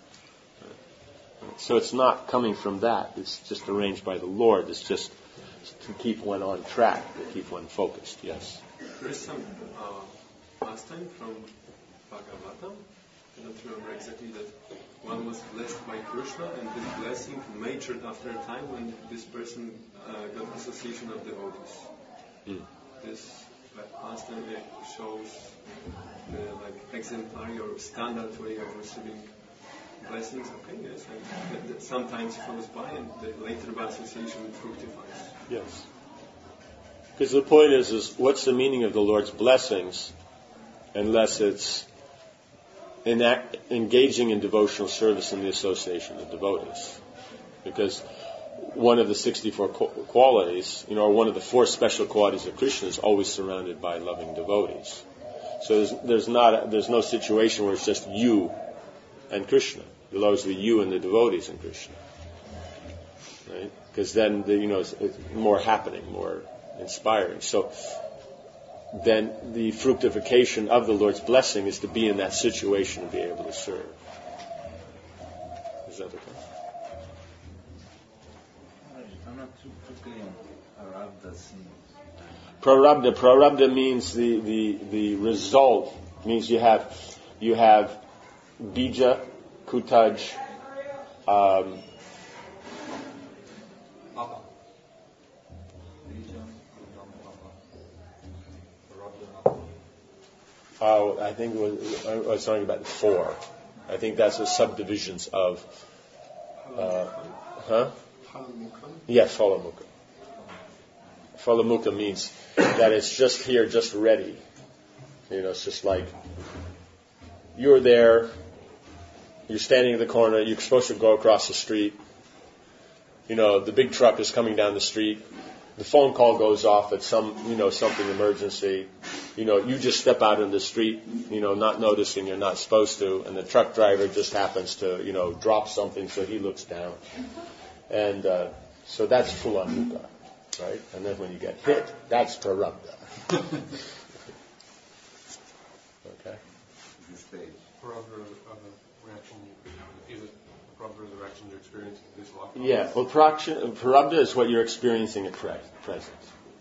Speaker 2: So it's not coming from that. It's just arranged by the Lord. It's just to keep one on track, to keep one focused. Yes?
Speaker 3: There is some pastime from Bhagavatam. I don't remember exactly that one was blessed by Krishna, and this blessing matured after a time when this person got association of devotees. This pastime shows the exemplary or standard way of receiving blessings. Okay, yes, and that sometimes flows by, and later by association fructifies.
Speaker 2: Yes. Because the point is what's the meaning of the Lord's blessings unless it's engaging in devotional service in the association of devotees. Because one of the 64 qualities, or one of the 4 special qualities of Krishna is always surrounded by loving devotees. So there's no situation where it's just you and Krishna. There'll always be you and the devotees in Krishna. Right? Because then, it's more happening, more inspiring. So then the fructification of the Lord's blessing is to be in that situation and be able to serve. Is that okay?
Speaker 6: I'm not too clear on Prarabdha seems.
Speaker 2: Prarabdha means the result. Means you have bija, kutaj, I think I was talking about 4. I think that's the subdivisions of. Yeah, Phalamukha. Phalamukha means that it's just here, just ready. It's just like you're there, you're standing in the corner, you're supposed to go across the street. The big truck is coming down the street. The phone call goes off at something emergency. You just step out in the street, not noticing you're not supposed to, and the truck driver just happens to, drop something, so he looks down. And so that's Phalamukha, right? And then when you get hit, that's Prarabdha. Okay?
Speaker 6: This stage.
Speaker 9: Prarabdha reaction, is it Prarabdha is the reaction you're experiencing in this life?
Speaker 2: Yeah, well, Prarabdha is what you're experiencing at present.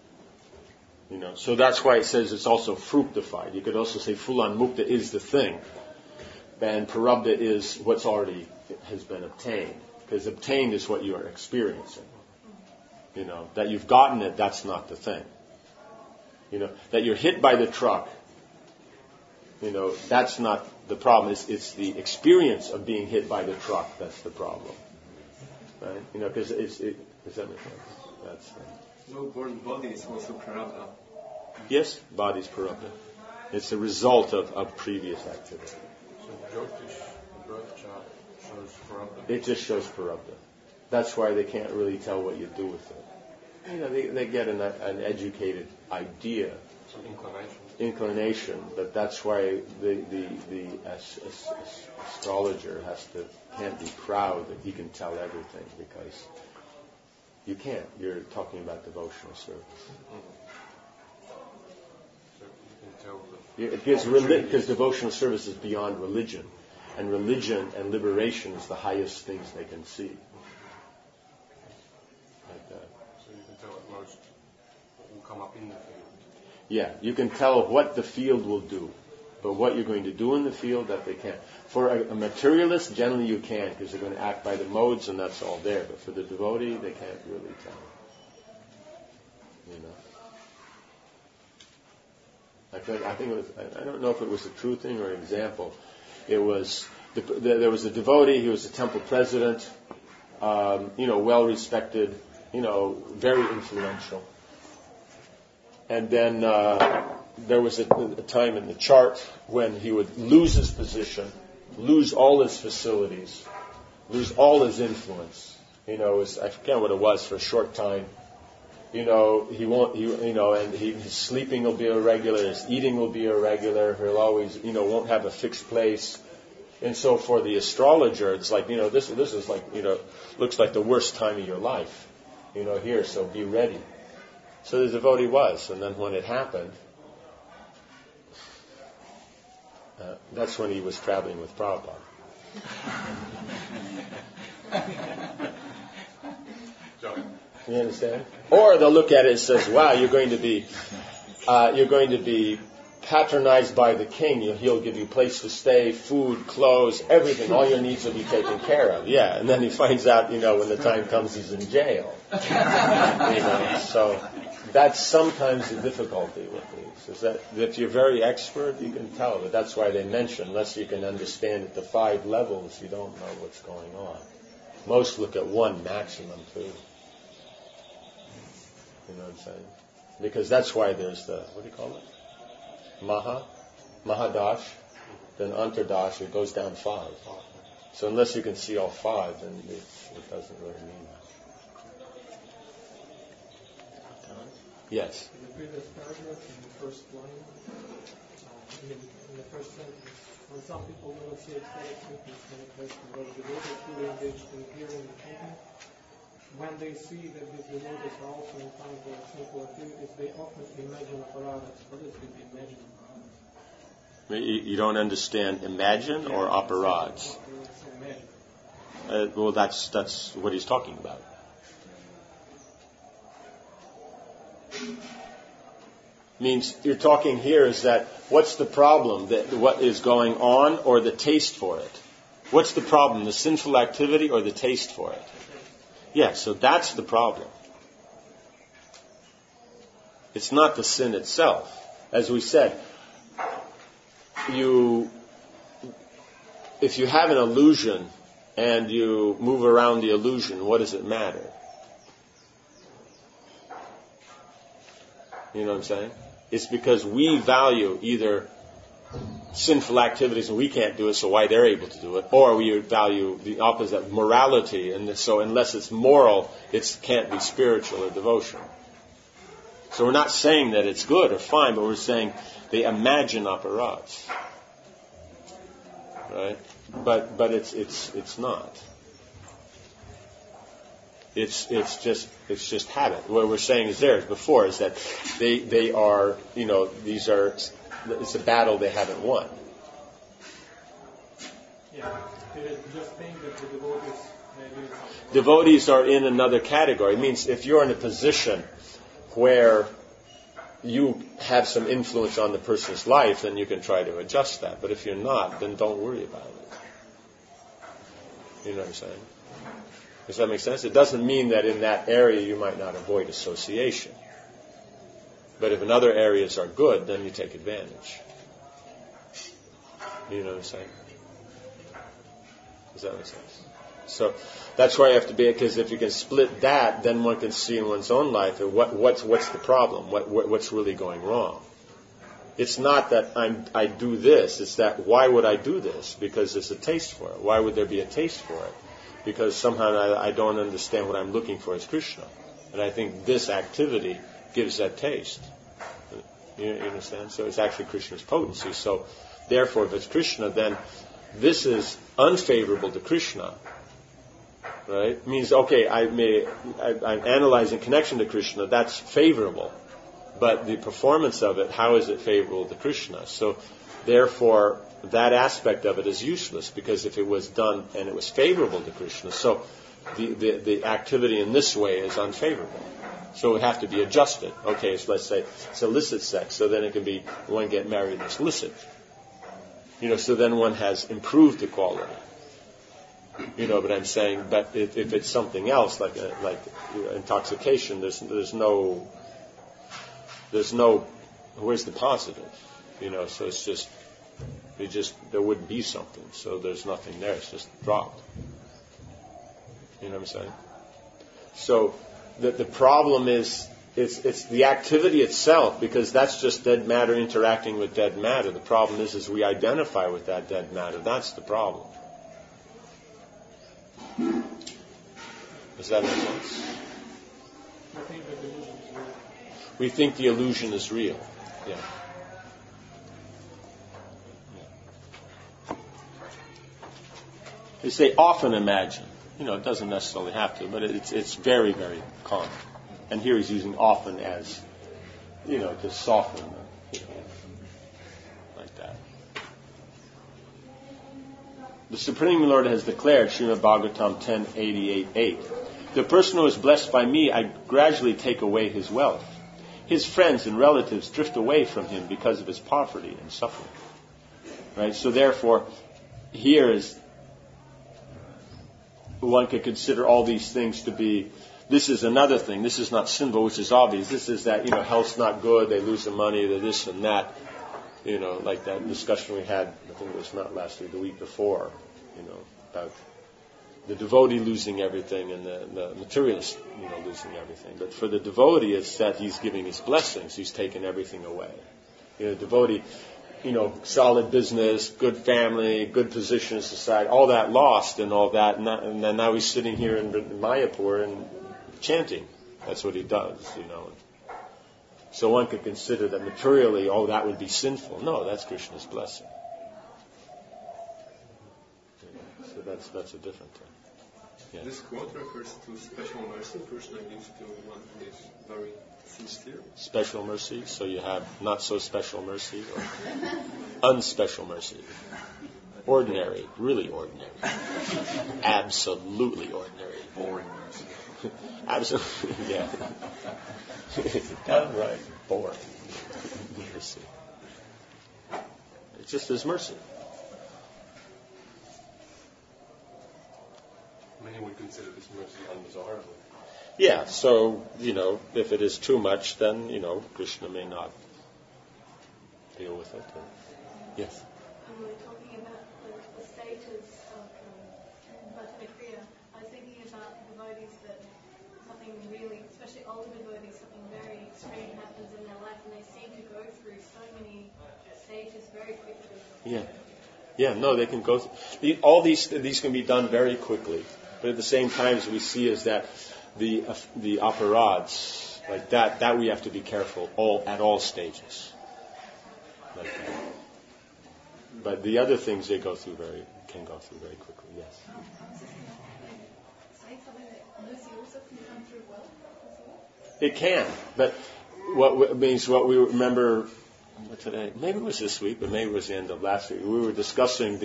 Speaker 2: So that's why it says it's also fructified. You could also say Fulan Mukta is the thing, and Prarabdha is what's already has been obtained. Because obtained is what you are experiencing. That you've gotten it, that's not the thing. That you're hit by the truck, that's not the problem. It's the experience of being hit by the truck that's the problem. Right? Because does that make sense? That's
Speaker 3: No-born body is also Prarabdha.
Speaker 2: Yes, body's Prarabdha. It's a result of previous activity.
Speaker 9: So Jyotish, the birth chart, shows Prarabdha.
Speaker 2: It just shows Prarabdha. That's why they can't really tell what you do with it. They get an educated idea,
Speaker 9: some
Speaker 2: inclination, but that's why the astrologer can't be proud that he can tell everything, because you can't. You're talking about devotional service.
Speaker 9: So you can tell
Speaker 2: because devotional service is beyond religion, and religion and liberation is the highest things they can see. Like that.
Speaker 9: So you can tell at most what will come up in the field.
Speaker 2: Yeah, you can tell what the field will do, but what you're going to do in the field, that they can't. For a materialist, generally you can, because they're going to act by the modes, and that's all there. But for the devotee, they can't really tell. I think it was. I don't know if it was a true thing or an example. It was there was a devotee. He was a temple president. Well respected. Very influential. And then there was a time in the chart when he would lose his position, lose all his facilities, lose all his influence. I forget what it was, for a short time. He won't. And his sleeping will be irregular. His eating will be irregular. He'll always, won't have a fixed place. And so for the astrologer, it's like, this is like, looks like the worst time of your life. Here, so be ready. So the devotee was, and then when it happened, that's when he was traveling with Prabhupada. You understand? Or they'll look at it and says, "Wow, you're going to be patronized by the king. He'll give you place to stay, food, clothes, everything. All your needs will be taken care of." Yeah, and then he finds out, when the time comes, he's in jail. So that's sometimes the difficulty with these. Is that if you're very expert, you can tell. But that's why they mention, unless you can understand at the 5 levels, you don't know what's going on. Most look at 1, maximum 2. You know what I'm saying? Because that's why there's the, what do you call it? Mahadash. then Antardash, it goes down 5. So unless you can see all 5, then it doesn't really mean that. Yes?
Speaker 10: In the previous paragraph, in the first line, in the first sentence, when some people will see ecstatic sweetness manifest in those devotees who are engaged in hearing and thinking, when they see that these devotees are also inclined for simple activities, they often imagine apparatus. What does it imagine apparatus?
Speaker 2: You don't understand imagine or apparatus? Well, that's what he's talking about. Means you're talking here is that what's the problem? That what is going on or the taste for it? What's the problem? The sinful activity or the taste for it? Yeah, so that's the problem. It's not the sin itself. As we said, if you have an illusion and you move around the illusion, what does it matter? You know what I'm saying? It's because we value either sinful activities and we can't do it, so why they're able to do it, or we value the opposite, morality, and so unless it's moral, it can't be spiritual or devotional. So we're not saying that it's good or fine, but we're saying they imagine apparatus, right? But it's not. It's just habit. What we're saying is theirs before is that they are, it's a battle they haven't won.
Speaker 10: Yeah, just think that the
Speaker 2: devotees are in another category. It means if you're in a position where you have some influence on the person's life, then you can try to adjust that. But if you're not, then don't worry about it. You know what I'm saying? Does that make sense? It doesn't mean that in that area you might not avoid association. But if in other areas are good, then you take advantage. You know what I'm saying? Does that make sense? So that's why you have to be, because if you can split that, then one can see in one's own life what's the problem, what's really going wrong. It's not that I do this, it's that why would I do this? Because there's a taste for it. Why would there be a taste for it? Because somehow I don't understand what I'm looking for as Krishna. And I think this activity gives that taste. You understand? So it's actually Krishna's potency. So therefore, if it's Krishna, then this is unfavorable to Krishna. Right? Means, okay, I'm analyzing connection to Krishna, that's favorable. But the performance of it, how is it favorable to Krishna? So therefore, that aspect of it is useless, because if it was done and it was favorable to Krishna, so the activity in this way is unfavorable. So it would have to be adjusted. Okay, so let's say it's illicit sex, so then it can be one get married that's illicit. So then one has improved equality. But I'm saying, but if it's something else like intoxication, there's no. Where's the positive? So it's just there wouldn't be something. So there's nothing there. It's just dropped. You know what I'm saying? So the problem is it's the activity itself, because that's just dead matter interacting with dead matter. The problem is we identify with that dead matter. That's the problem. Does that make sense? We think the illusion is real. Yeah. They say often imagine. It doesn't necessarily have to, but it's very, very common. And here he's using often as, to soften, like that. The Supreme Lord has declared, Srimad Bhagavatam 10:88:8, the person who is blessed by me, I gradually take away his wealth. His friends and relatives drift away from him because of his poverty and suffering. Right? So therefore, here is, one could consider all these things to be, this is another thing. This is not sinful, which is obvious. This is that, health's not good, they lose the money, they're this and that. Like that discussion we had, I think it was not last week, the week before, about the devotee losing everything and the materialist, losing everything. But for the devotee, it's that he's giving his blessings. He's taken everything away. The devotee, solid business, good family, good position in society, all that lost and all that, and then now he's sitting here in Mayapur and chanting. That's what he does, So one could consider that materially, that would be sinful. No, that's Krishna's blessing. So that's a different thing. Yeah.
Speaker 3: This quote refers to special mercy Krishna gives to one who is very sincere.
Speaker 2: Special mercy, so you have not so special mercy or unspecial mercy. Ordinary, really ordinary. Absolutely ordinary.
Speaker 6: Boring mercy.
Speaker 2: Absolutely, yeah. Downright boring mercy. It's just His mercy.
Speaker 9: Many would consider this mercy undesirable.
Speaker 2: Yeah, so, if it is too much, then, Krishna may not deal with it. Yes?
Speaker 11: When we were talking about the stages of Bhattana Kriya, I was thinking about devotees that something really, especially older devotees, something very extreme happens in their life and they seem to go through so many stages very quickly.
Speaker 2: Yeah. Yeah, no, they can go through. All these can be done very quickly. But at the same time, as we see is that the aparads, like that we have to be careful at all stages. Like that. But the other things can go through very quickly, yes. It can, but what we remember today, maybe it was this week, but maybe it was the end of last week, we were discussing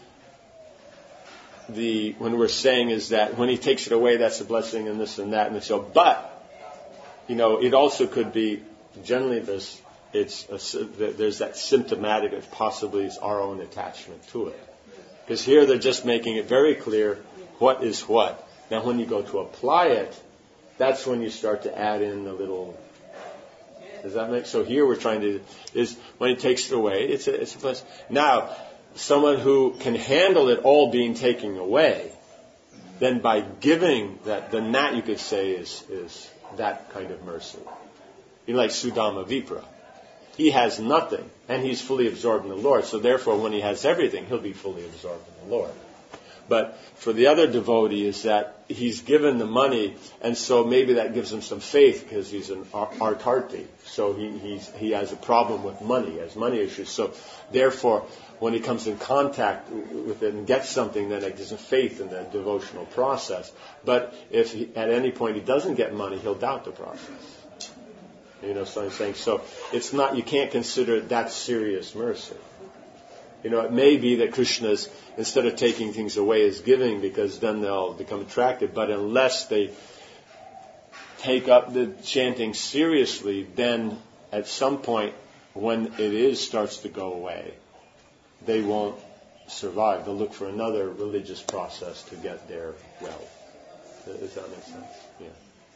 Speaker 2: when we're saying is that when He takes it away, that's a blessing and this and that, and so, but, it also could be, generally there's that symptomatic of possibly is our own attachment to it. Because here they're just making it very clear what is what. Now when you go to apply it, that's when you start to add in the little. Does that make? So here we're trying to is when He takes it away, it's a blessing. Now, someone who can handle it all being taken away, then by giving that, then that you could say is that kind of mercy. Like Sudama Vipra. He has nothing, and he's fully absorbed in the Lord. So therefore, when he has everything, he'll be fully absorbed in the Lord. But for the other devotee is that he's given the money, and so maybe that gives him some faith because he's an artarti. So he has a problem with money, he has money issues. So therefore, when he comes in contact with it and gets something, then it gives him faith in the devotional process. But if at any point he doesn't get money, he'll doubt the process. So I'm saying, so it's not, you can't consider that serious mercy. It may be that Krishna's, instead of taking things away, is giving because then they'll become attracted. But unless they take up the chanting seriously, then at some point when it starts to go away, they won't survive. They'll look for another religious process to get their wealth. Does that make sense? Yeah.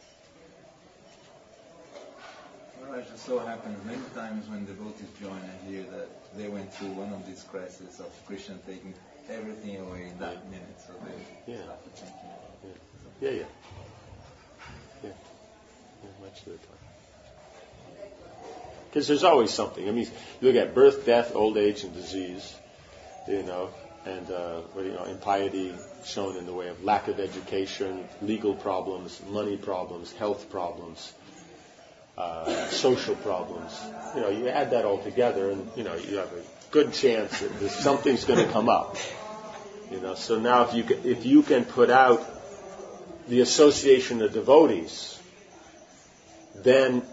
Speaker 6: Well, it just so happens many times when devotees join, I hear that they went through one of these crises of Krishna taking everything away in that minute. So they start to think.
Speaker 2: Yeah. Much of the time. Because there's always something. I mean, you look at birth, death, old age, and disease, and impiety shown in the way of lack of education, legal problems, money problems, health problems, social problems. You add that all together, and you have a good chance that something's going to come up. So now if you can put out the association of devotees, then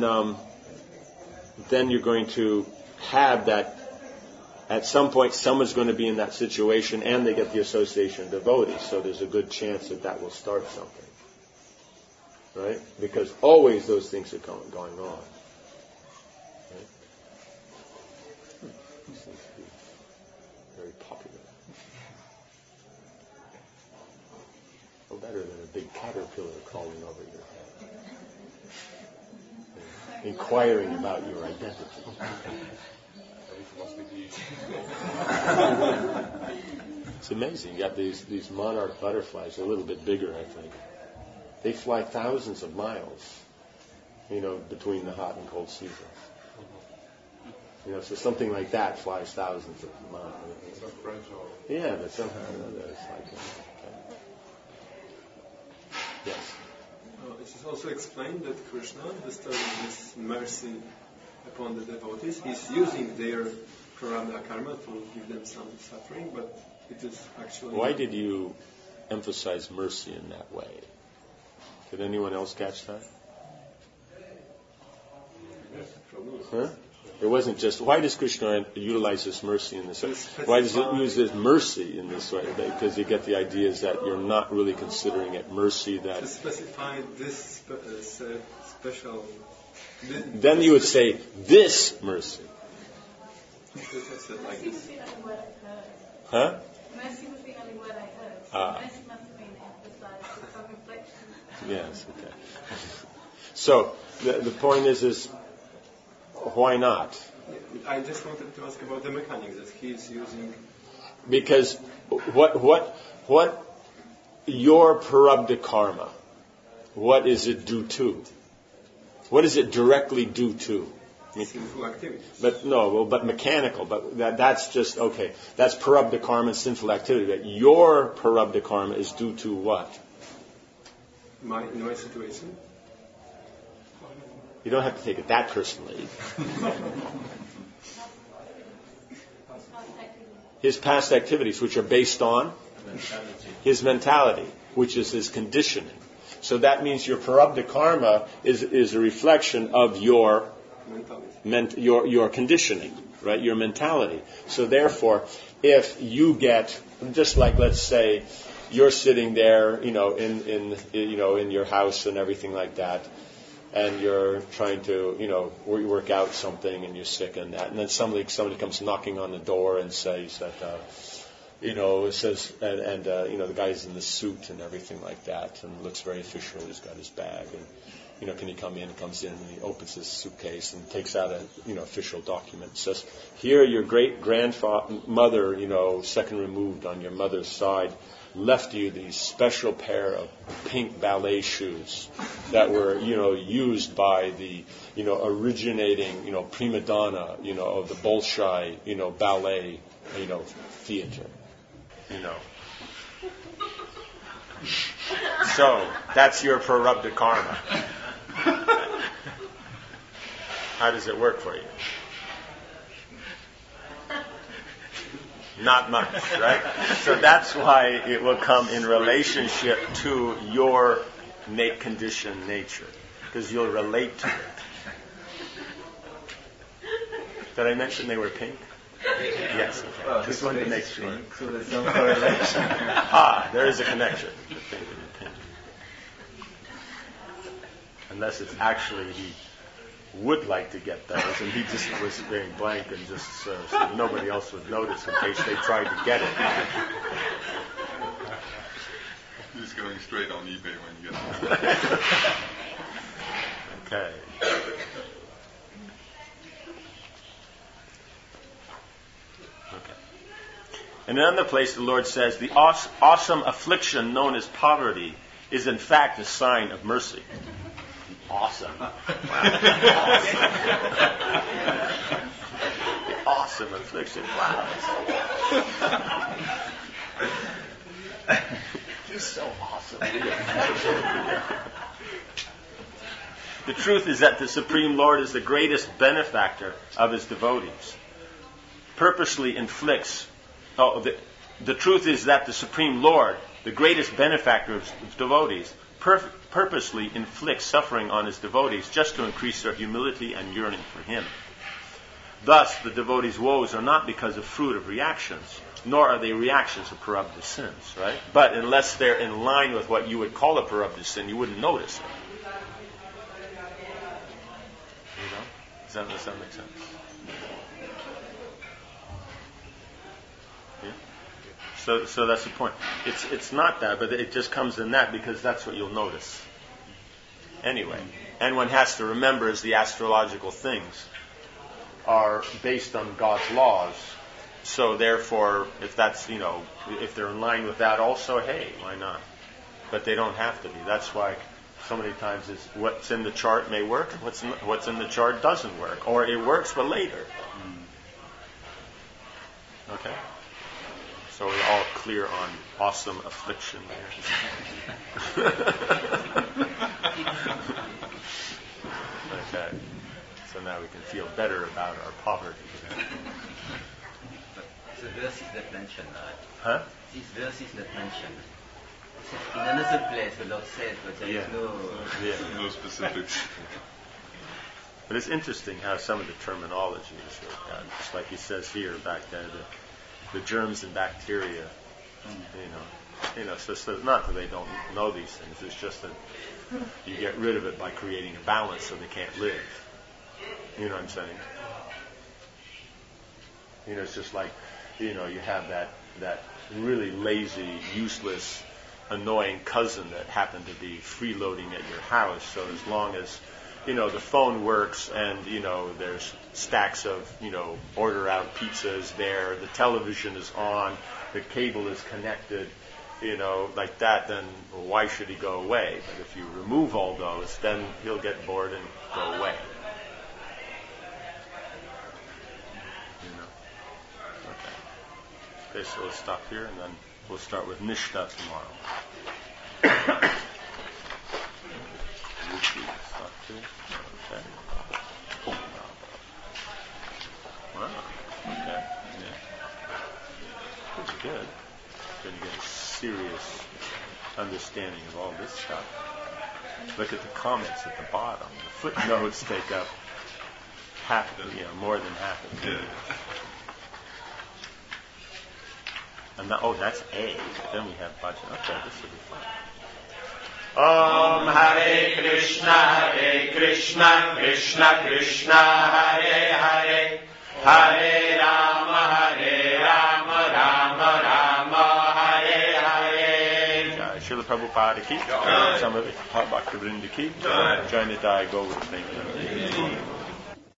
Speaker 2: you're going to have that. At some point, someone's going to be in that situation, and they get the association of devotees. So there's a good chance that will start something, right? Because always those things are going on. Right? Seems to be very popular. No better than a big caterpillar crawling over your head, inquiring about your identity. It's amazing. You got these monarch butterflies, a little bit bigger, I think. They fly thousands of miles, between the hot and cold seasons. So something like that flies thousands of miles.
Speaker 9: So fragile.
Speaker 2: Yeah, but somehow or another it's like yes.
Speaker 3: It is also explained that Krishna, bestowing this mercy upon the devotees, is using their prarabdha karma to give them some suffering, but it is actually...
Speaker 2: Why did you emphasize mercy in that way? Did anyone else catch that? Huh? It wasn't just, why does Krishna utilize this mercy in this way? Why does it use this mercy in this way? Because you get the idea is that you're not really considering it mercy that...
Speaker 3: To specify this special...
Speaker 2: Then you would say, this mercy.
Speaker 11: Mercy would be the only word I heard.
Speaker 2: Huh?
Speaker 11: Mercy was the only word I heard. Mercy must have been emphasized with some reflection.
Speaker 2: Yes, okay. So, the point is why not?
Speaker 3: I just wanted to ask about the mechanics that he is using.
Speaker 2: Because what your prarabdha karma, what is it due to? What is it directly due to?
Speaker 3: Sinful activities.
Speaker 2: But mechanical. But that's just, okay, that's prarabdha karma and sinful activity. But your prarabdha karma is due to what?
Speaker 3: My situation.
Speaker 2: You don't have to take it that personally. His past activities, which are based on his mentality, which is his conditioning. So that means your prarabdha karma is a reflection of your conditioning, right? Your mentality. So therefore, if you get, just like let's say, you're sitting there, in your house and everything like that, and you're trying to, work out something, and you're sick and that, and then somebody comes knocking on the door and says that, it says, the guy's in the suit and everything like that, and looks very official. He's got his bag, and can he come in? He comes in, and he opens his suitcase and takes out a, official document. It says, here your great grandmother, second removed on your mother's side, left you these special pair of pink ballet shoes that were, used by the, originating, prima donna, of the Bolshoi, ballet, theater, So, that's your prarabdha karma. How does it work for you? Not much, right? So that's why it will come in relationship to your conditioned nature, because you'll relate to it. Did I mention they were pink? Yes. Okay.
Speaker 6: Well,
Speaker 2: just wanted to make sure.
Speaker 6: So there's some correlation.
Speaker 2: There is a connection. The pink and the pink. Unless it's actually he would like to get those, and he just was being blank and just so nobody else would notice in case they tried to get it.
Speaker 8: He's going straight on eBay when you get it.
Speaker 2: Okay. In another place, the Lord says, the awesome affliction known as poverty is in fact a sign of mercy. Awesome. Wow. The awesome affliction. Wow. You're so awesome. The truth is that the Supreme Lord is the greatest benefactor of His devotees. Purposely inflicts... the truth is that the Supreme Lord, the greatest benefactor of His devotees, purposely inflicts suffering on His devotees just to increase their humility and yearning for Him. Thus, the devotees' woes are not because of fruit of reactions, nor are they reactions of prarabdha sins, right? But unless they're in line with what you would call a prarabdha sin, you wouldn't notice it. Does that make sense? So that's the point. It's not that, but it just comes in that because that's what you'll notice. Anyway, and one has to remember is the astrological things are based on God's laws. So therefore, if that's, if they're in line with that also, hey, why not? But they don't have to be. That's why so many times is what's in the chart may work, what's in the chart doesn't work, or it works but later. Okay? So we're all clear on awesome affliction there. Okay. So now we can feel better about our poverty.
Speaker 12: The verses that mention that.
Speaker 2: Huh?
Speaker 12: These verses that mention. In another place, the Lord said, but there is
Speaker 8: no specifics.
Speaker 2: But it's interesting how some of the terminology is worked out. Just like he says here, back there, the germs and bacteria. So it's not that they don't know these things. It's just that you get rid of it by creating a balance so they can't live. You know what I'm saying? It's just like, you have that really lazy, useless, annoying cousin that happened to be freeloading at your house. So as long as, the phone works and, there's stacks of, order out pizzas there, the television is on, the cable is connected, like that, then why should he go away? But if you remove all those, then he'll get bored and go away. Okay, so let's stop here and then we'll start with Nishta tomorrow. Okay. Wow. Okay. Yeah. That's good. Going to get a serious understanding of all this stuff. Look at the comments at the bottom. The footnotes take up more than half of it. And that's A. Then we have bhajan. Okay, this will be fun. Om Hare Krishna, Krishna Krishna, Hare Hare, Hare Rama, Rama Rama, Hare Hare. Jai Srila Prabhupada ki, Samavita Bhaktivinoda ki, Jai Nitya Gaur Premanande.